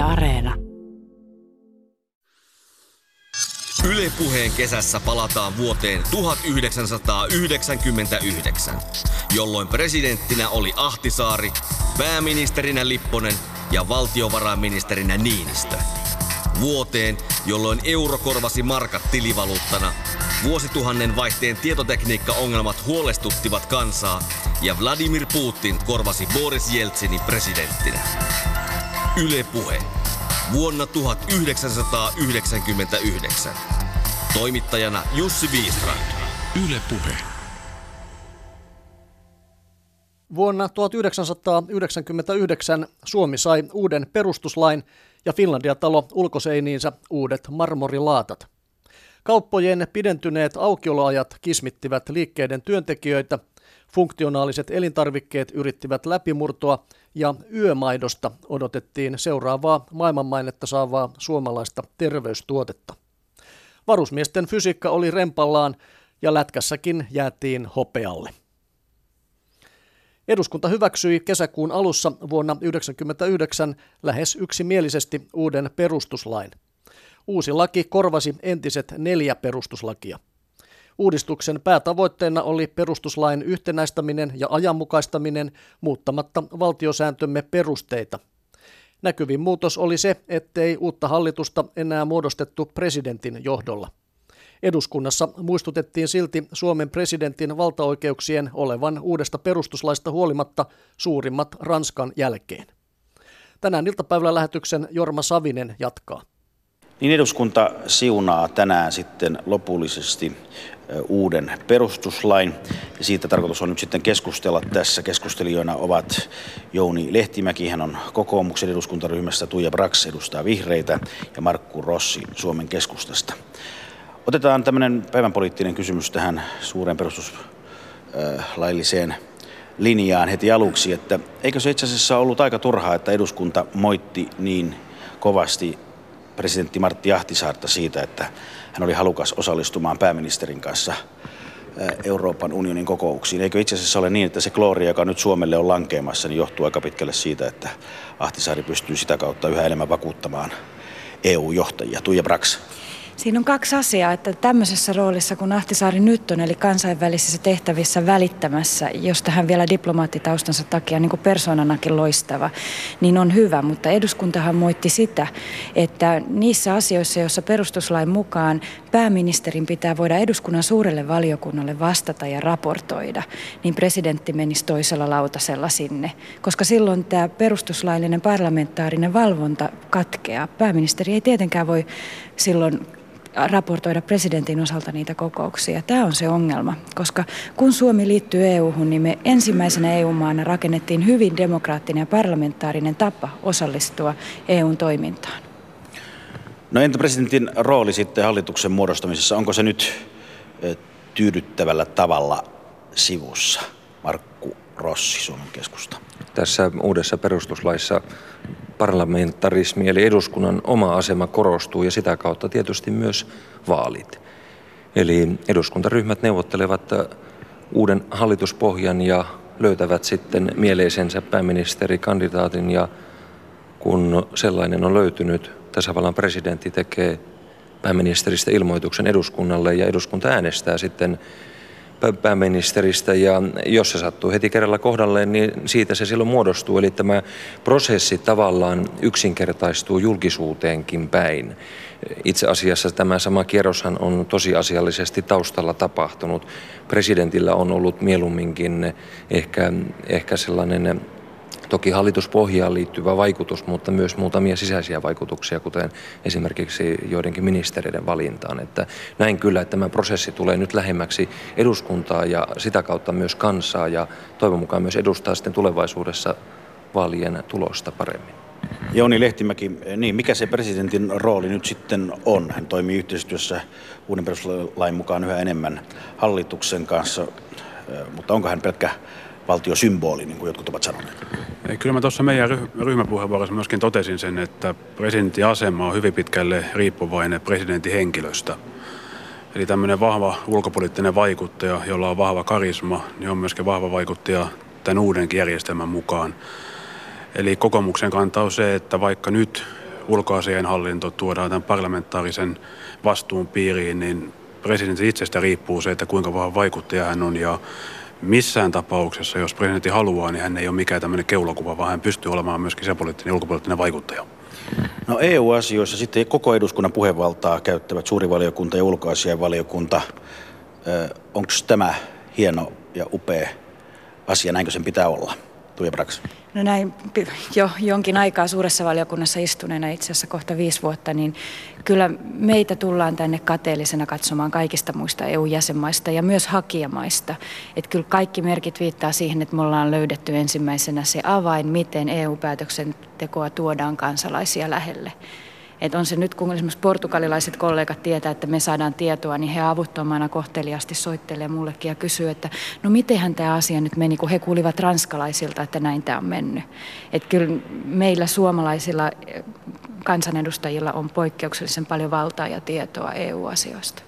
Areena. Yle Puheen kesässä palataan vuoteen 1999, jolloin presidenttinä oli Ahtisaari, pääministerinä Lipponen ja valtiovarainministerinä Niinistö. Vuoteen, jolloin euro korvasi markat tilivaluuttana, vuosituhannen vaihteen tietotekniikkaongelmat huolestuttivat kansaa ja Vladimir Putin korvasi Boris Jeltsinin presidenttinä. Yle Puhe. Vuonna 1999. Toimittajana Jussi Wistrand. Yle Puhe. Vuonna 1999 Suomi sai uuden perustuslain ja Finlandia-talo ulkoseiniinsä uudet marmorilaatat. Kauppojen pidentyneet aukioloajat kismittivät liikkeiden työntekijöitä, funktionaaliset elintarvikkeet yrittivät läpimurtoa ja yömaidosta odotettiin seuraavaa maailmanmainetta saavaa suomalaista terveystuotetta. Varusmiesten fysiikka oli rempallaan ja lätkässäkin jäätiin hopealle. Eduskunta hyväksyi kesäkuun alussa vuonna 1999 lähes yksimielisesti uuden perustuslain. Uusi laki korvasi entiset 4 perustuslakia. Uudistuksen päätavoitteena oli perustuslain yhtenäistäminen ja ajanmukaistaminen muuttamatta valtiosääntömme perusteita. Näkyvin muutos oli se, ettei uutta hallitusta enää muodostettu presidentin johdolla. Eduskunnassa muistutettiin silti Suomen presidentin valtaoikeuksien olevan uudesta perustuslaista huolimatta suurimmat Ranskan jälkeen. Tänään iltapäivällä lähetyksen Jorma Savinen jatkaa. Niin eduskunta siunaa tänään sitten lopullisesti uuden perustuslain. Ja siitä tarkoitus on nyt sitten keskustella tässä. Keskustelijoina ovat Jouni Lehtimäki, hän on kokoomuksen eduskuntaryhmästä, Tuija Brax edustaa Vihreitä ja Markku Rossi Suomen Keskustasta. Otetaan tämmöinen päivänpoliittinen kysymys tähän suureen perustuslailliseen linjaan heti aluksi, että eikö se itse asiassa ollut aika turhaa, että eduskunta moitti niin kovasti presidentti Martti Ahtisaarta siitä, että hän oli halukas osallistumaan pääministerin kanssa Euroopan unionin kokouksiin. Eikö itse asiassa ole niin, että se glooria, joka nyt Suomelle on lankeamassa, niin johtuu aika pitkälle siitä, että Ahtisaari pystyy sitä kautta yhä enemmän vakuuttamaan EU-johtajia. Tuija Brax. Siinä on 2 asiaa, että tämmöisessä roolissa, kun Ahtisaari nyt on, eli kansainvälisissä tehtävissä välittämässä, josta hän vielä diplomaattitaustansa takia niin kuin persoonanakin loistava, niin on hyvä. Mutta eduskuntahan moitti sitä, että niissä asioissa, joissa perustuslain mukaan pääministerin pitää voida eduskunnan suurelle valiokunnalle vastata ja raportoida, niin presidentti menisi toisella lautasella sinne, koska silloin tämä perustuslaillinen parlamentaarinen valvonta katkeaa. Pääministeri ei tietenkään voi silloin raportoida presidentin osalta niitä kokouksia. Tämä on se ongelma, koska kun Suomi liittyy EU-hun, niin me ensimmäisenä EU-maana rakennettiin hyvin demokraattinen ja parlamentaarinen tapa osallistua EUn toimintaan. No entä presidentin rooli sitten hallituksen muodostamisessa? Onko se nyt tyydyttävällä tavalla sivussa? Markku Rossi, Suomen Keskusta. Tässä uudessa perustuslaissa parlamentarismi eli eduskunnan oma asema korostuu ja sitä kautta tietysti myös vaalit. Eli eduskuntaryhmät neuvottelevat uuden hallituspohjan ja löytävät sitten mieleisensä pääministerikandidaatin ja kun sellainen on löytynyt, tasavallan presidentti tekee pääministeristä ilmoituksen eduskunnalle ja eduskunta äänestää sitten pääministeristä ja jos se sattuu heti kerralla kohdalleen, niin siitä se silloin muodostuu. Eli tämä prosessi tavallaan yksinkertaistuu julkisuuteenkin päin. Itse asiassa tämä sama kierroshan on tosiasiallisesti taustalla tapahtunut. Presidentillä on ollut mieluumminkin ehkä sellainen toki hallituspohjaan liittyvä vaikutus, mutta myös muutamia sisäisiä vaikutuksia, kuten esimerkiksi joidenkin ministereiden valintaan. Että näin kyllä, että tämä prosessi tulee nyt lähemmäksi eduskuntaa ja sitä kautta myös kansaa ja toivon mukaan myös edustaa sitten tulevaisuudessa vaalien tulosta paremmin. Jouni Lehtimäki, niin mikä se presidentin rooli nyt sitten on? Hän toimii yhteistyössä uuden perustuslain mukaan yhä enemmän hallituksen kanssa, mutta onko hän pelkkä valtiosymboli, niin kuin jotkut ovat sanoneet? Kyllä mä tuossa meidän ryhmäpuheenvuorossa myöskin totesin sen, että presidentin asema on hyvin pitkälle riippuvainen presidentin henkilöstä. Eli tämmöinen vahva ulkopoliittinen vaikuttaja, jolla on vahva karisma, niin on myöskin vahva vaikuttaja tämän uudenkin järjestelmän mukaan. Eli kokoomuksen kanta on se, että vaikka nyt ulkoasiainhallinto tuodaan tämän parlamentaarisen vastuun piiriin, niin presidentin itsestä riippuu se, että kuinka vahva vaikuttaja hän on. Ja missään tapauksessa, jos presidentti haluaa, niin hän ei ole mikään tämmöinen keulakuva, vaan hän pystyy olemaan myöskin sisäpoliittinen ja ulkopoliittinen vaikuttaja. No EU-asioissa sitten koko eduskunnan puhevaltaa käyttävät suuri valiokunta ja ulkoasiainvaliokunta. Onko tämä hieno ja upea asia, näinkö sen pitää olla? Tuija Brax. No näin jo jonkin aikaa suuressa valiokunnassa istuneena, itse asiassa kohta 5 vuotta, niin kyllä meitä tullaan tänne kateellisena katsomaan kaikista muista EU-jäsenmaista ja myös hakijamaista. Että kyllä kaikki merkit viittaa siihen, että me ollaan löydetty ensimmäisenä se avain, miten EU-päätöksentekoa tuodaan kansalaisia lähelle. Että on se nyt, kun esimerkiksi portugalilaiset kollegat tietää, että me saadaan tietoa, niin he avuttomana kohteliasti soittelee mullekin ja kysyy, että no mitenhän tämä asia nyt meni, kun he kuulivat ranskalaisilta, että näin tämä on mennyt. Että kyllä meillä suomalaisilla kansanedustajilla on poikkeuksellisen paljon valtaa ja tietoa EU-asioista.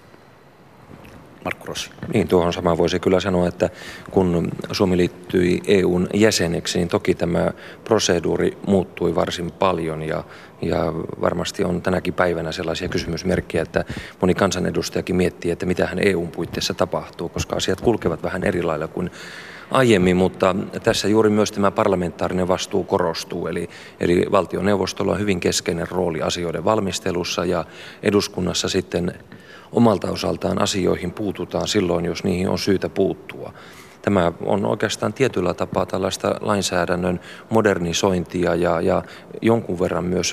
Markku Rossi. Niin, tuohon samaan voisi kyllä sanoa, että kun Suomi liittyi EUn jäseneksi, niin toki tämä proseduuri muuttui varsin paljon ja varmasti on tänäkin päivänä sellaisia kysymysmerkkejä, että moni kansanedustajakin miettii, että mitähän EUn puitteissa tapahtuu, koska asiat kulkevat vähän eri lailla kuin aiemmin, mutta tässä juuri myös tämä parlamentaarinen vastuu korostuu, eli valtioneuvostolla on hyvin keskeinen rooli asioiden valmistelussa ja eduskunnassa sitten omalta osaltaan asioihin puututaan silloin, jos niihin on syytä puuttua. Tämä on oikeastaan tietyllä tapaa tällaista lainsäädännön modernisointia ja jonkun verran myös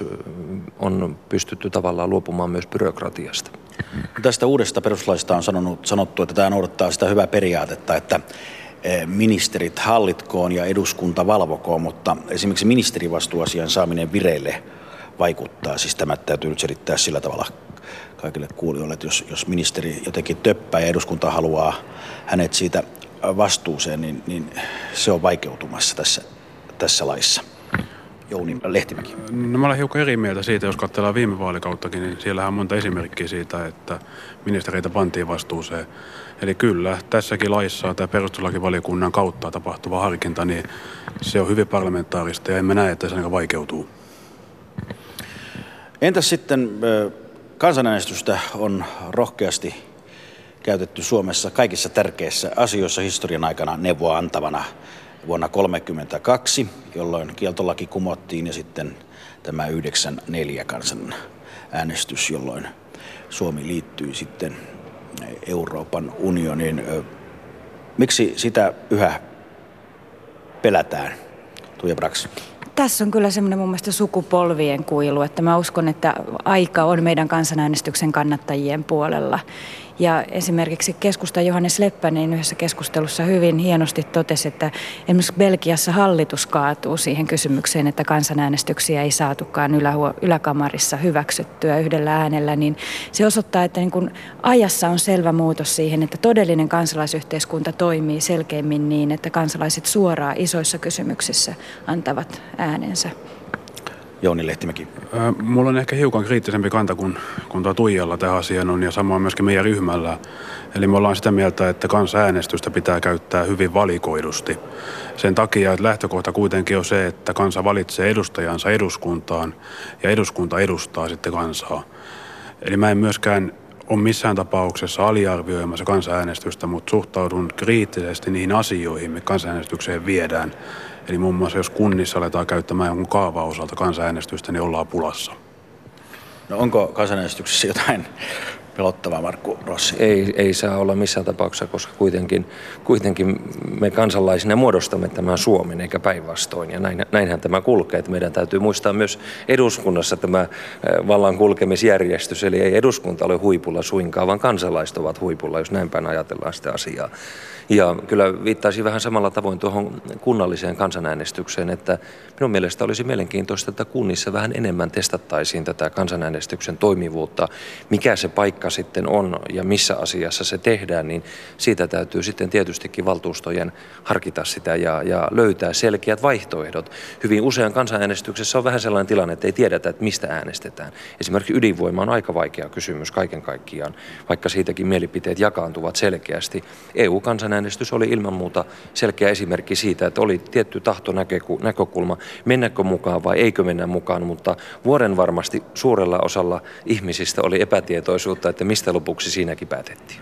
on pystytty tavallaan luopumaan myös byrokratiasta. Tästä uudesta perustuslaista on sanottu, että tämä noudattaa sitä hyvää periaatetta, että ministerit hallitkoon ja eduskunta valvokoon, mutta esimerkiksi ministerivastuuasian saaminen vireille vaikuttaa. Siis tämä täytyy nyt selittää sillä tavalla kaikille kuulijoille, että jos ministeri jotenkin töppää ja eduskunta haluaa hänet siitä vastuuseen, niin se on vaikeutumassa tässä laissa. Jouni Lehtimäki. No mä olen hiukan eri mieltä siitä, jos katsellaan viime vaalikauttakin, niin siellähän on monta esimerkkiä siitä, että ministereitä pantiin vastuuseen. Eli kyllä, tässäkin laissa tämä perustuslakivaliokunnan kautta tapahtuva harkinta, niin se on hyvin parlamentaarista ja emme näe, että se ainakaan vaikeutuu. Entäs sitten kansanäänestystä on rohkeasti käytetty Suomessa kaikissa tärkeissä asioissa historian aikana neuvoa antavana vuonna 1932, jolloin kieltolaki kumottiin, ja sitten tämä 94 kansanäänestys, jolloin Suomi liittyi sitten Euroopan unioniin. Miksi sitä yhä pelätään? Tuija Brax. Tässä on kyllä semmoinen mun mielestä sukupolvien kuilu, että mä uskon, että aika on meidän kansanäänestyksen kannattajien puolella. Ja esimerkiksi keskustan Johannes Leppänen yhdessä keskustelussa hyvin hienosti totesi, että esimerkiksi Belgiassa hallitus kaatuu siihen kysymykseen, että kansanäänestyksiä ei saatukaan yläkamarissa hyväksyttyä yhdellä äänellä, niin se osoittaa, että niin kun ajassa on selvä muutos siihen, että todellinen kansalaisyhteiskunta toimii selkeämmin niin, että kansalaiset suoraan isoissa kysymyksissä antavat äänensä. Jouni Lehtimäki. Mulla on ehkä hiukan kriittisempi kanta kuin Tuijalla tähän asiaan on, ja samoin myöskin meidän ryhmällä. Eli me ollaan sitä mieltä, että kansanäänestystä pitää käyttää hyvin valikoidusti. Sen takia, että lähtökohta kuitenkin on se, että kansa valitsee edustajansa eduskuntaan ja eduskunta edustaa sitten kansaa. Eli mä en myöskään ole missään tapauksessa aliarvioimassa kansanäänestystä, mutta suhtaudun kriittisesti niihin asioihin, mitä kansanäänestykseen viedään. Eli muun muassa jos kunnissa aletaan käyttämään jonkun kaavaosalta kansanäänestystä, niin ollaan pulassa. No onko kansanäänestyksessä jotain pelottavaa, Markku Rossi? Ei saa olla missään tapauksessa, koska kuitenkin me kansalaisina muodostamme tämän Suomen eikä päinvastoin. Ja näinhän tämä kulkee, että meidän täytyy muistaa myös eduskunnassa tämä vallan kulkemisjärjestys. Eli ei eduskunta ole huipulla suinkaan, vaan kansalaiset ovat huipulla, jos näin päin ajatellaan sitä asiaa. Ja kyllä viittaisin vähän samalla tavoin tuohon kunnalliseen kansanäänestykseen, että minun mielestä olisi mielenkiintoista, että kunnissa vähän enemmän testattaisiin tätä kansanäänestyksen toimivuutta, mikä se paikka paikka sitten on ja missä asiassa se tehdään, niin siitä täytyy sitten tietystikin valtuustojen harkita sitä ja löytää selkeät vaihtoehdot. Hyvin usein kansanäänestyksessä on vähän sellainen tilanne, että ei tiedetä, että mistä äänestetään. Esimerkiksi ydinvoima on aika vaikea kysymys kaiken kaikkiaan, vaikka siitäkin mielipiteet jakaantuvat selkeästi. EU-kansanäänestys oli ilman muuta selkeä esimerkki siitä, että oli tietty tahtonäkökulma, mennäkö mukaan vai eikö mennä mukaan, mutta vuoren varmasti suurella osalla ihmisistä oli epätietoisuutta, että mistä lopuksi siinäkin päätettiin.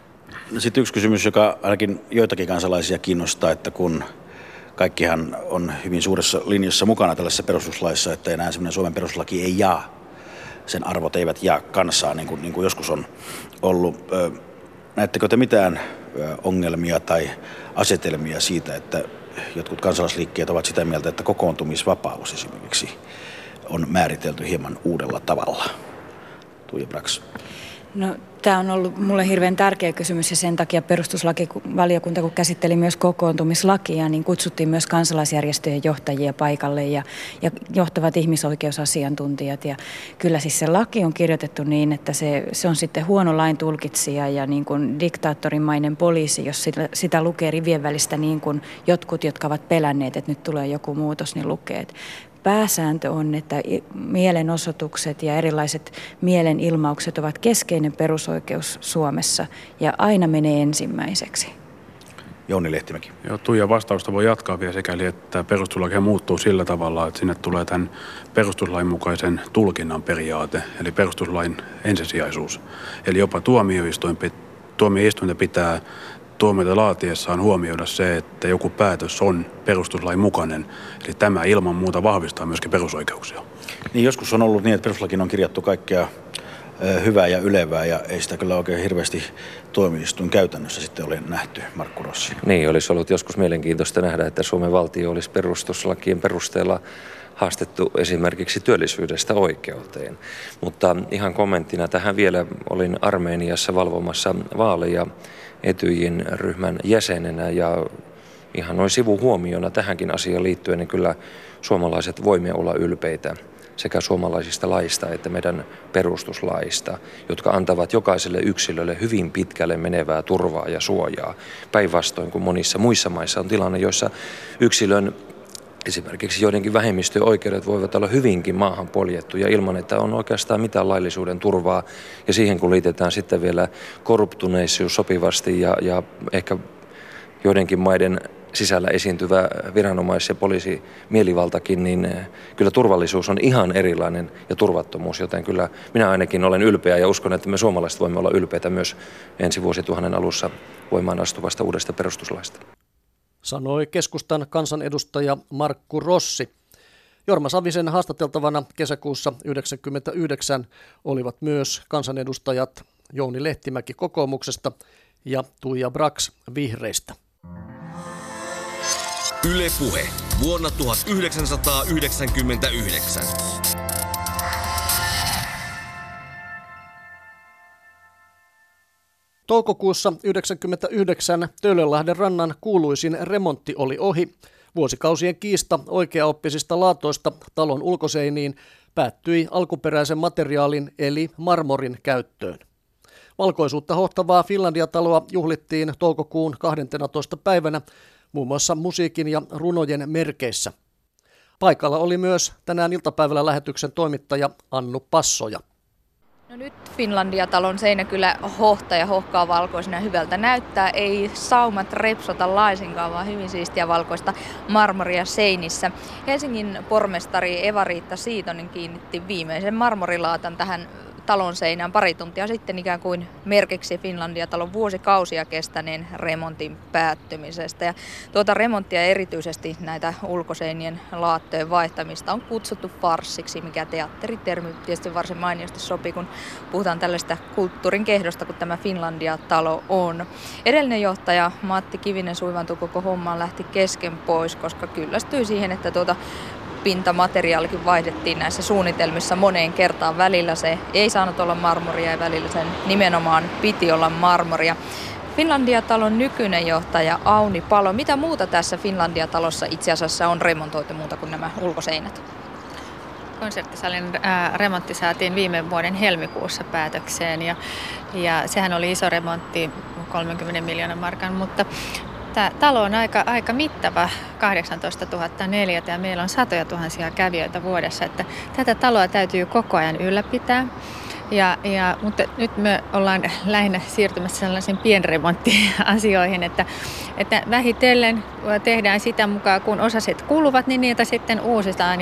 No sitten yksi kysymys, joka ainakin joitakin kansalaisia kiinnostaa, että kun kaikkihan on hyvin suuressa linjassa mukana tällaisessa perustuslaissa, että enää semmoinen Suomen perustuslaki ei jaa, sen arvot eivät jaa kansaa, niin kuin joskus on ollut. Näettekö te mitään ongelmia tai asetelmia siitä, että jotkut kansalaisliikkeet ovat sitä mieltä, että kokoontumisvapaus esimerkiksi on määritelty hieman uudella tavalla? Tuija Brax. No, tämä on ollut mulle hirveän tärkeä kysymys ja sen takia perustuslakivaliokunta, kun käsitteli myös kokoontumislakia, niin kutsuttiin myös kansalaisjärjestöjen johtajia paikalle ja johtavat ihmisoikeusasiantuntijat. Ja kyllä siis se laki on kirjoitettu niin, että se on sitten huono lain tulkitsija ja niin kuin diktaattorimainen poliisi, jos sitä lukee rivien välistä niin kuin jotkut, jotka ovat pelänneet, että nyt tulee joku muutos, niin lukee. Pääsääntö on, että mielenosoitukset ja erilaiset mielenilmaukset ovat keskeinen perusoikeus Suomessa ja aina menee ensimmäiseksi. Jouni Lehtimäki. Joo, Tuija vastausta voi jatkaa vielä sekäli, että perustuslaki muuttuu sillä tavalla, että sinne tulee tämän perustuslain mukaisen tulkinnan periaate, eli perustuslain ensisijaisuus. Eli jopa tuomioistuinten pitää tuomioita laatiessaan huomioida se, että joku päätös on perustuslain mukainen. Eli tämä ilman muuta vahvistaa myöskin perusoikeuksia. Niin joskus on ollut niin, että perustuslakiin on kirjattu kaikkea hyvää ja ylevää ja ei sitä kyllä oikein hirveästi tuomioistuin käytännössä sitten ole nähty. Markku Rossi. Niin, olisi ollut joskus mielenkiintoista nähdä, että Suomen valtio olisi perustuslakien perusteella haastettu esimerkiksi työllisyydestä oikeuteen. Mutta ihan kommenttina tähän vielä, olin Armeniassa valvomassa vaaleja Etyjin ryhmän jäsenenä ja ihan noin sivuhuomiona tähänkin asiaan liittyen, niin kyllä suomalaiset voimme olla ylpeitä sekä suomalaisista laista että meidän perustuslaista, jotka antavat jokaiselle yksilölle hyvin pitkälle menevää turvaa ja suojaa. Päinvastoin kuin monissa muissa maissa on tilanne, joissa yksilön esimerkiksi joidenkin vähemmistöjen oikeudet voivat olla hyvinkin maahan poljettuja ilman, että on oikeastaan mitään laillisuuden turvaa. Ja siihen kun liitetään sitten vielä korruptuneisuus sopivasti ja ehkä joidenkin maiden sisällä esiintyvä viranomais- ja poliisimielivaltakin, niin kyllä turvallisuus on ihan erilainen ja turvattomuus, joten kyllä minä ainakin olen ylpeä ja uskon, että me suomalaiset voimme olla ylpeitä myös ensi vuosituhannen alussa voimaan astuvasta uudesta perustuslaista. Sanoi keskustan kansanedustaja Markku Rossi. Jorma Savisen haastateltavana kesäkuussa 1999 olivat myös kansanedustajat Jouni Lehtimäki kokoomuksesta ja Tuija Brax vihreistä. Yle Puhe vuonna 1999. Toukokuussa 1999 Töölönlahden rannan kuuluisin remontti oli ohi. Vuosikausien kiista oikeaoppisista laatoista talon ulkoseiniin päättyi alkuperäisen materiaalin eli marmorin käyttöön. Valkoisuutta hohtavaa Finlandia-taloa juhlittiin toukokuun 12. päivänä muun muassa musiikin ja runojen merkeissä. Paikalla oli myös tänään iltapäivällä lähetyksen toimittaja Annu Passoja. No nyt Finlandia-talon seinä kyllä hohtaa ja hohkaa valkoisena hyvältä näyttää. Ei saumat repsota laisinkaan, vaan hyvin siistiä valkoista marmoria seinissä. Helsingin pormestari Eva-Riitta Siitonen kiinnitti viimeisen marmorilaatan tähän talon seinään pari tuntia sitten ikään kuin merkiksi Finlandia-talon vuosikausia kestäneen remontin päättymisestä. Ja tuota remonttia erityisesti näitä ulkoseinien laattojen vaihtamista on kutsuttu farssiksi, mikä teatteritermi tietysti varsin mainiosti sopii, kun puhutaan tällaista kulttuurin kehdosta, kun tämä Finlandia-talo on. Edellinen johtaja Matti Kivinen suivantui koko hommaan, lähti kesken pois, koska kyllästyi siihen, että pintamateriaalikin vaihdettiin näissä suunnitelmissa moneen kertaan. Välillä se ei saanut olla marmoria ja välillä sen nimenomaan piti olla marmoria. Finlandia-talon nykyinen johtaja Auni Palo. Mitä muuta tässä Finlandia-talossa itse asiassa on remontoitu muuta kuin nämä ulkoseinät? konserttisalin remontti saatiin viime vuoden helmikuussa päätökseen ja sehän oli iso remontti, 30 miljoonan markan, mutta tämä talo on aika mittava, 18 004 ja meillä on satoja tuhansia kävijöitä vuodessa, että tätä taloa täytyy koko ajan ylläpitää. Mutta nyt me ollaan lähinnä siirtymässä sellaisiin pienremonttiasioihin, että vähitellen tehdään sitä mukaan, kun osaset kuluvat, niin niitä sitten uusitaan.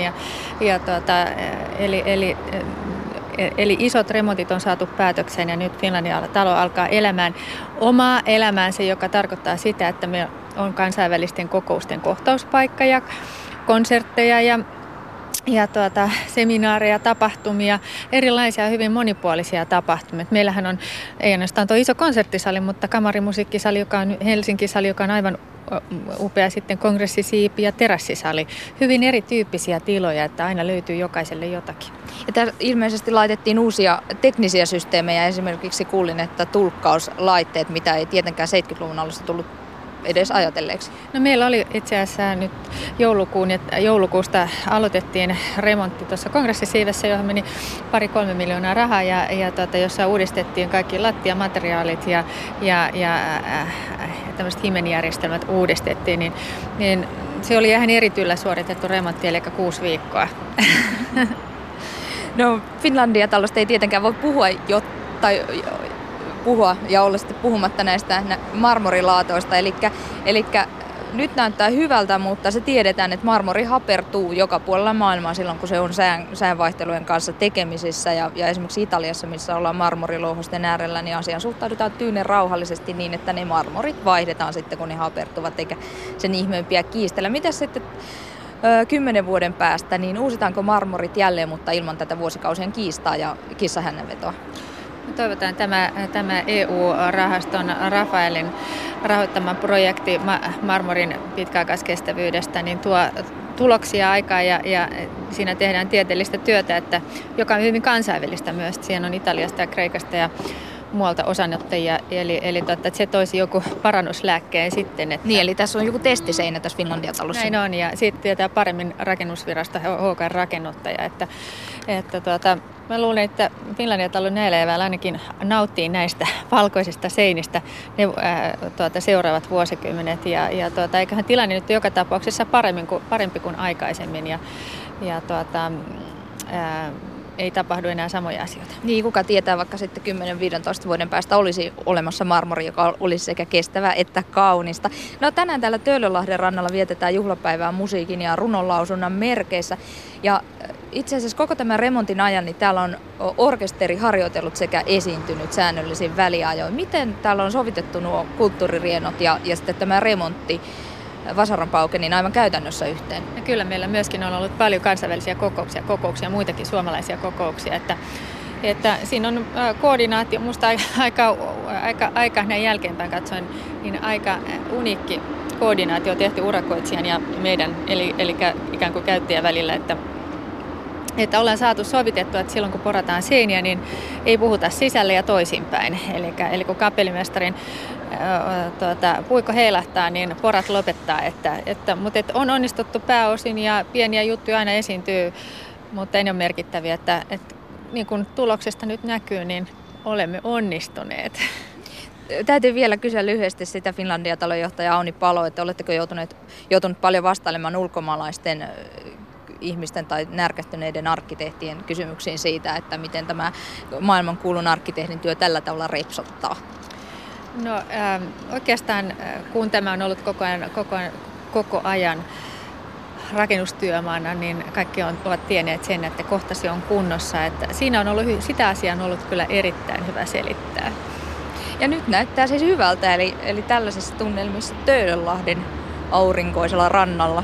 Eli isot remontit on saatu päätökseen ja nyt Finlandia talo alkaa elämään omaa elämäänsä, joka tarkoittaa sitä, että me on kansainvälisten kokousten kohtauspaikka ja konsertteja ja seminaareja, tapahtumia, erilaisia hyvin monipuolisia tapahtumia. Meillähän on ei ainoastaan tuo iso konserttisali, mutta kamarimusiikkisali, joka on Helsinki-sali, joka on aivan upea sitten kongressisiipi ja terassisali. Hyvin erityyppisiä tiloja, että aina löytyy jokaiselle jotakin. Ja täällä ilmeisesti laitettiin uusia teknisiä systeemejä. Esimerkiksi kuulin, että tulkkauslaitteet, mitä ei tietenkään 70-luvun alussa tullut edes ajatelleeksi. No meillä oli itse asiassa nyt joulukuusta aloitettiin remontti tuossa kongressisiivessä, johon meni 2-3 miljoonaa rahaa jossa uudistettiin kaikki lattiamateriaalit ja tämmöiset himenjärjestelmät uudistettiin, niin se oli ihan erityillä suoritettu remontti, eli 6 viikkoa. No Finlandia-talosta ei tietenkään voi puhua ja olla sitten puhumatta näistä marmorilaatoista. Eli nyt näyttää hyvältä, mutta se tiedetään, että marmori hapertuu joka puolella maailmaa silloin, kun se on säänvaihtelujen kanssa tekemisissä. Ja esimerkiksi Italiassa, missä ollaan marmorilouhosten äärellä, niin asiaan suhtaudutaan tyynen rauhallisesti niin, että ne marmorit vaihdetaan sitten, kun ne hapertuvat, eikä sen ihmeempiä kiistellä. Mitäs sitten 10 vuoden päästä, niin uusitaanko marmorit jälleen, mutta ilman tätä vuosikausien kiistaa ja kissahännänvetoa? Toivotaan tämä EU-rahaston Rafaelin rahoittama projekti marmorin pitkäaikaiskestävyydestä, niin tuo tuloksia aikaa ja siinä tehdään tieteellistä työtä, joka on hyvin kansainvälistä myös. Siinä on Italiasta ja Kreikasta ja muualta osanottajia, eli että se toisi joku parannuslääkkeen sitten. Niin, eli tässä on joku testiseinä tässä Finlandia-talossa. Näin on, ja siitä tietää paremmin rakennusvirasto HK-rakennuttaja, että mä luulen, että Finlandia-talon näillä eväillä ainakin nauttii näistä valkoisista seinistä ne seuraavat vuosikymmenet. Eiköhän tilanne nyt joka tapauksessa parempi kuin aikaisemmin. Ei tapahdu enää samoja asioita. Niin, kuka tietää, vaikka sitten 10-15 vuoden päästä olisi olemassa marmori, joka olisi sekä kestävää että kaunista. No tänään täällä Töölönlahden rannalla vietetään juhlapäivää musiikin ja runonlausunnan merkeissä. Ja itse asiassa koko tämän remontin ajan niin täällä on orkesteri harjoitellut sekä esiintynyt säännöllisin väliajoin. Miten täällä on sovitettu nuo kulttuuririenot ja sitten tämä remontti Vasaranpauke niin aivan käytännössä yhteen? Ja kyllä meillä myöskin on ollut paljon kansainvälisiä kokouksia, muitakin suomalaisia kokouksia, että siinä on koordinaatio, musta aika näin jälkeenpäin katsoen, niin aika uniikki koordinaatio tehty urakoitsijan ja meidän, eli ikään kuin käyttäjän välillä, että ollaan saatu sovitettua, että silloin kun porataan seiniä, niin ei puhuta sisälle ja toisinpäin. Eli kun kapellimestarin puikko heilahtaa, niin porat lopettaa. Mutta on onnistuttu pääosin ja pieniä juttuja aina esiintyy, mutta ei ole merkittäviä. Että niin kuin tuloksesta nyt näkyy, niin olemme onnistuneet. Täytyy vielä kysyä lyhyesti sitä Finlandia-talon johtaja Auni Palo, että oletteko joutunut paljon vastailemaan ulkomaalaisten ihmisten tai närkästyneiden arkkitehtien kysymyksiin siitä, että miten tämä maailmankuulun arkkitehdin työ tällä tavalla repsottaa? No oikeastaan kun tämä on ollut koko ajan rakennustyömaana, niin kaikki ovat tienneet sen, että kohta se on kunnossa. Että siinä on ollut, sitä asiaa on ollut kyllä erittäin hyvä selittää. Ja nyt näyttää siis hyvältä, eli tällaisissa tunnelmissa Töölönlahden aurinkoisella rannalla,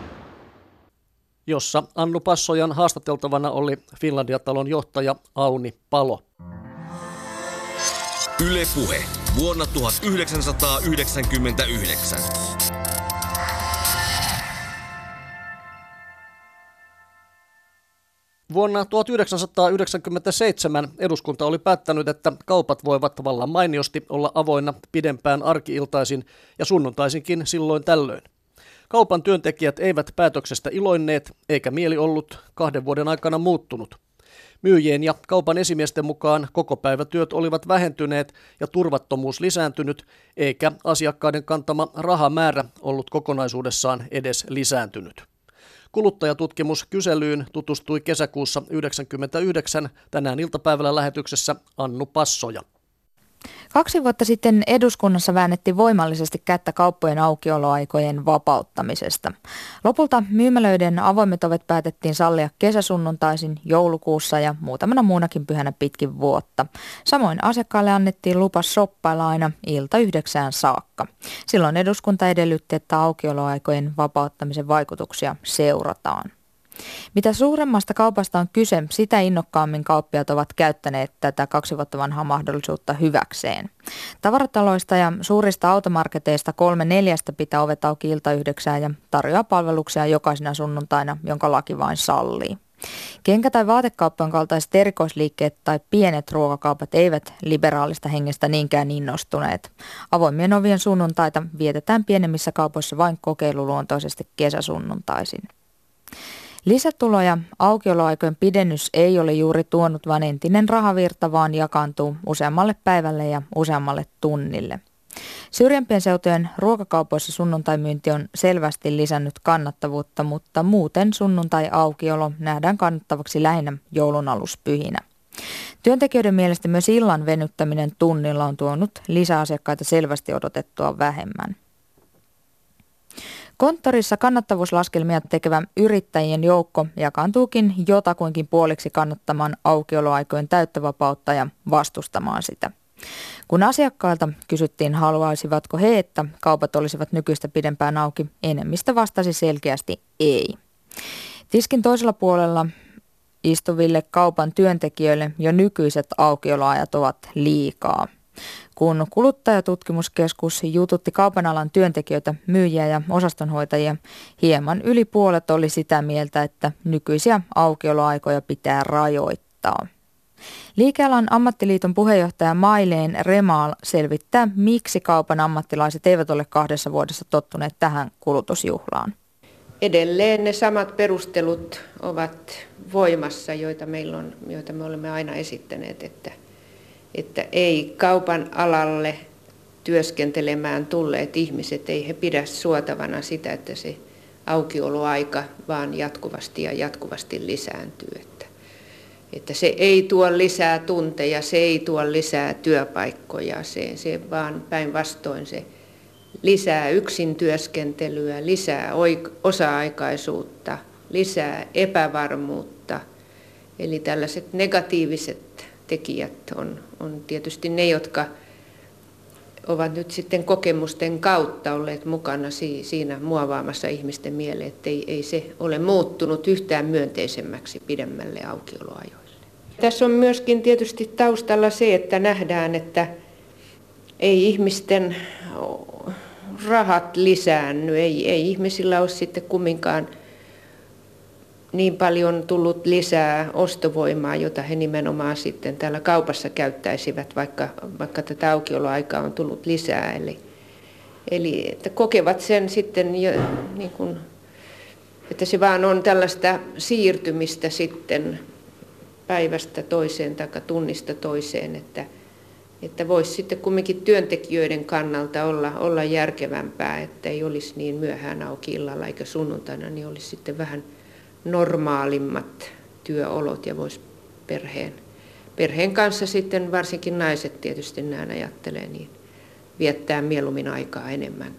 jossa Annu Passojan haastateltavana oli Finlandia-talon johtaja Auni Palo. Yle Puhe vuonna 1999. Vuonna 1997 eduskunta oli päättänyt, että kaupat voivat vallan mainiosti olla avoinna pidempään arki-iltaisin ja sunnuntaisinkin silloin tällöin. Kaupan työntekijät eivät päätöksestä iloinneet, eikä mieli ollut 2 vuoden aikana muuttunut. Myyjien ja kaupan esimiesten mukaan kokopäivätyöt olivat vähentyneet ja turvattomuus lisääntynyt, eikä asiakkaiden kantama rahamäärä ollut kokonaisuudessaan edes lisääntynyt. Kuluttajatutkimuskyselyyn tutustui kesäkuussa 1999 tänään iltapäivällä lähetyksessä Annu Passoja. 2 vuotta sitten eduskunnassa väännettiin voimallisesti kättä kauppojen aukioloaikojen vapauttamisesta. Lopulta myymälöiden avoimet ovet päätettiin sallia kesäsunnuntaisin, joulukuussa ja muutamana muunakin pyhänä pitkin vuotta. Samoin asiakkaille annettiin lupa shoppailla aina ilta 9 saakka. Silloin eduskunta edellytti, että aukioloaikojen vapauttamisen vaikutuksia seurataan. Mitä suuremmasta kaupasta on kyse, sitä innokkaammin kauppiaat ovat käyttäneet tätä 2 vuotta vanhaa mahdollisuutta hyväkseen. Tavarataloista ja suurista automarketeista 3/4 pitää ovet auki ilta 9 ja tarjoaa palveluksia jokaisena sunnuntaina, jonka laki vain sallii. Kenkä- tai vaatekauppan kaltaiset erikoisliikkeet tai pienet ruokakaupat eivät liberaalista hengestä niinkään innostuneet. Avoimien ovien sunnuntaita vietetään pienemmissä kaupoissa vain kokeiluluontoisesti kesäsunnuntaisin. Lisätuloja aukioloaikojen pidennys ei ole juuri tuonut, vaan entinen rahavirta vaan jakaantuu useammalle päivälle ja useammalle tunnille. Syrjempien seutujen ruokakaupoissa sunnuntaimyynti on selvästi lisännyt kannattavuutta, mutta muuten sunnuntai-aukiolo nähdään kannattavaksi lähinnä joulunaluspyhinä. Työntekijöiden mielestä myös illan venyttäminen tunnilla on tuonut lisäasiakkaita selvästi odotettua vähemmän. Konttorissa kannattavuuslaskelmia tekevä yrittäjien joukko jakaantuukin jotakuinkin puoliksi kannattamaan aukioloaikojen täyttövapautta ja vastustamaan sitä. Kun asiakkailta kysyttiin, haluaisivatko he, että kaupat olisivat nykyistä pidempään auki, enemmistö vastasi selkeästi ei. Tiskin toisella puolella istuville kaupan työntekijöille jo nykyiset aukioloajat ovat liikaa. Kun kuluttajatutkimuskeskus jututti kaupan alan työntekijöitä, myyjiä ja osastonhoitajia, hieman yli puolet oli sitä mieltä, että nykyisiä aukioloaikoja pitää rajoittaa. Liikealan ammattiliiton puheenjohtaja Maileen Remal selvittää, miksi kaupan ammattilaiset eivät ole 2 vuodessa tottuneet tähän kulutusjuhlaan. Edelleen ne samat perustelut ovat voimassa, joita me olemme aina esittäneet, että ei kaupan alalle työskentelemään tulleet ihmiset, ei he pidä suotavana sitä, että se aukioloaika vaan jatkuvasti lisääntyy. Että se ei tuo lisää tunteja, se ei tuo lisää työpaikkoja, se vaan päinvastoin se lisää yksin työskentelyä, lisää osa-aikaisuutta, lisää epävarmuutta. Eli tällaiset negatiiviset tekijät on tietysti ne, jotka ovat nyt sitten kokemusten kautta olleet mukana siinä muovaamassa ihmisten mieleen, että ei se ole muuttunut yhtään myönteisemmäksi pidemmälle aukioloajoille. Tässä on myöskin tietysti taustalla se, että nähdään, että ei ihmisten rahat lisäänny, ei ihmisillä ole sitten kumminkaan niin paljon tullut lisää ostovoimaa, jota he nimenomaan sitten täällä kaupassa käyttäisivät, vaikka tätä aukioloaikaa on tullut lisää. Eli että kokevat sen sitten, niin kuin, että se vaan on tällaista siirtymistä sitten päivästä toiseen tai tunnista toiseen, että voisi sitten kumminkin työntekijöiden kannalta olla järkevämpää, että ei olisi niin myöhään auki illalla eikä sunnuntaina, niin olisi sitten vähän normaalimmat työolot ja voisi perheen kanssa sitten, varsinkin naiset tietysti näin ajattelee, niin viettää mieluummin aikaa enemmän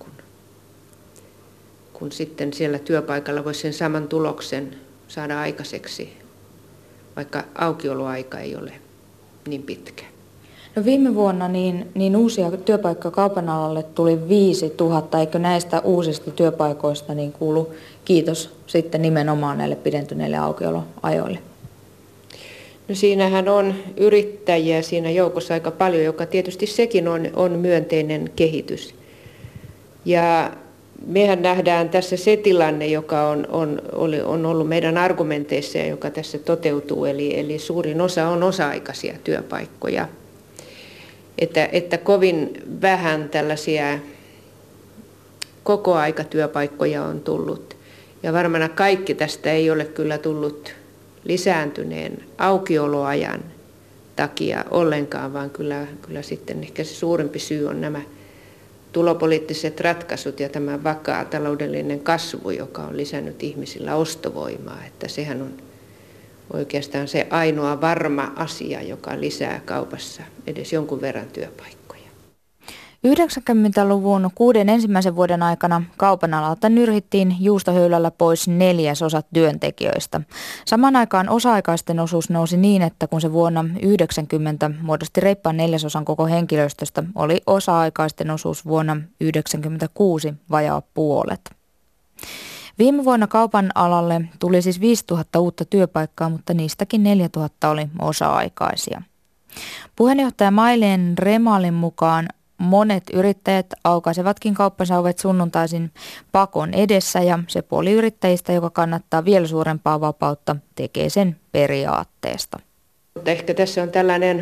kun sitten siellä työpaikalla voisi sen saman tuloksen saada aikaiseksi, vaikka aukioloaika ei ole niin pitkä. No viime vuonna niin uusia työpaikkoja kaupan alalle tuli 5000, eikö näistä uusista työpaikoista niin kuulu kiitos sitten nimenomaan näille pidentyneille aukioloajoille? No siinähän on yrittäjiä siinä joukossa aika paljon, joka tietysti sekin on myönteinen kehitys. Ja mehän nähdään tässä se tilanne, joka on ollut meidän argumenteissa ja joka tässä toteutuu, eli suurin osa on osa-aikaisia työpaikkoja. Että kovin vähän tällaisia kokoaikatyöpaikkoja on tullut. Ja varmana kaikki tästä ei ole kyllä tullut lisääntyneen aukioloajan takia ollenkaan, vaan kyllä sitten ehkä se suurempi syy on nämä tulopoliittiset ratkaisut ja tämä vakaa taloudellinen kasvu, joka on lisännyt ihmisillä ostovoimaa. Että sehän on oikeastaan se ainoa varma asia, joka lisää kaupassa edes jonkun verran työpaikkoja. 90-luvun 6 ensimmäisen vuoden aikana kaupan alalta nyrhittiin juustohöylällä pois 1/4 työntekijöistä. Samaan aikaan osa-aikaisten osuus nousi niin, että kun se vuonna 1990 muodosti reippaan 1/4 koko henkilöstöstä, oli osa-aikaisten osuus vuonna 1996 vajaa puolet. Viime vuonna kaupan alalle tuli siis 5000 uutta työpaikkaa, mutta niistäkin 4000 oli osa-aikaisia. Puheenjohtaja Maileen Remalin mukaan monet yrittäjät aukaisevatkin kauppansa ovet sunnuntaisin pakon edessä ja se puoli yrittäjistä, joka kannattaa vielä suurempaa vapautta, tekee sen periaatteesta. Mutta ehkä tässä on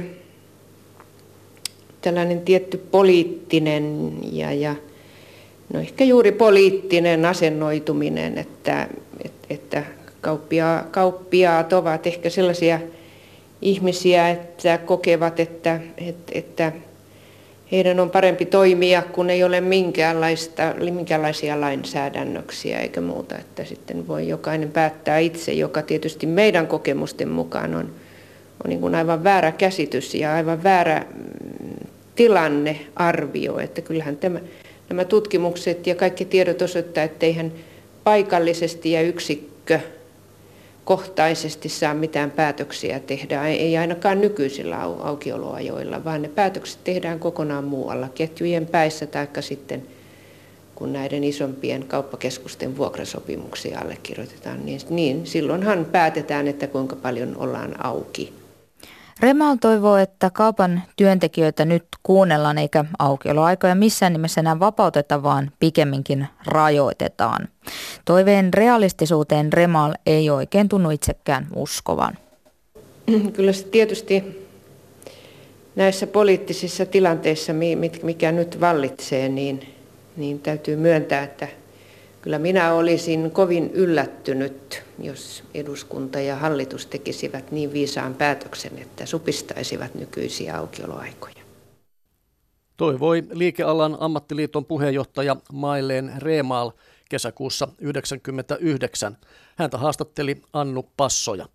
tällainen tietty poliittinen ja no ehkä juuri poliittinen asennoituminen, että kauppiaat ovat ehkä sellaisia ihmisiä, että kokevat, että heidän on parempi toimia, kun ei ole minkäänlaisia lainsäädännöksiä eikä muuta, että sitten voi jokainen päättää itse, joka tietysti meidän kokemusten mukaan on niin kuin aivan väärä käsitys ja aivan väärä tilannearvio, että kyllähän nämä tutkimukset ja kaikki tiedot osoittaa, että eihän paikallisesti ja yksikkökohtaisesti saa mitään päätöksiä tehdä, ei ainakaan nykyisillä aukioloajoilla, vaan ne päätökset tehdään kokonaan muualla, ketjujen päissä tai sitten kun näiden isompien kauppakeskusten vuokrasopimuksia allekirjoitetaan, niin silloinhan päätetään, että kuinka paljon ollaan auki. Remal toivoo, että kaupan työntekijöitä nyt kuunnellaan eikä aukioloaikoja missään nimessä enää vapauteta, vaan pikemminkin rajoitetaan. Toiveen realistisuuteen Remal ei oikein tunnu itsekään uskovan. Kyllä se tietysti näissä poliittisissa tilanteissa, mikä nyt vallitsee, niin täytyy myöntää, että kyllä minä olisin kovin yllättynyt, jos eduskunta ja hallitus tekisivät niin viisaan päätöksen, että supistaisivat nykyisiä aukioloaikoja. Toivoi liikealan ammattiliiton puheenjohtaja Maileen Remal kesäkuussa 1999. Häntä haastatteli Annu Passoja.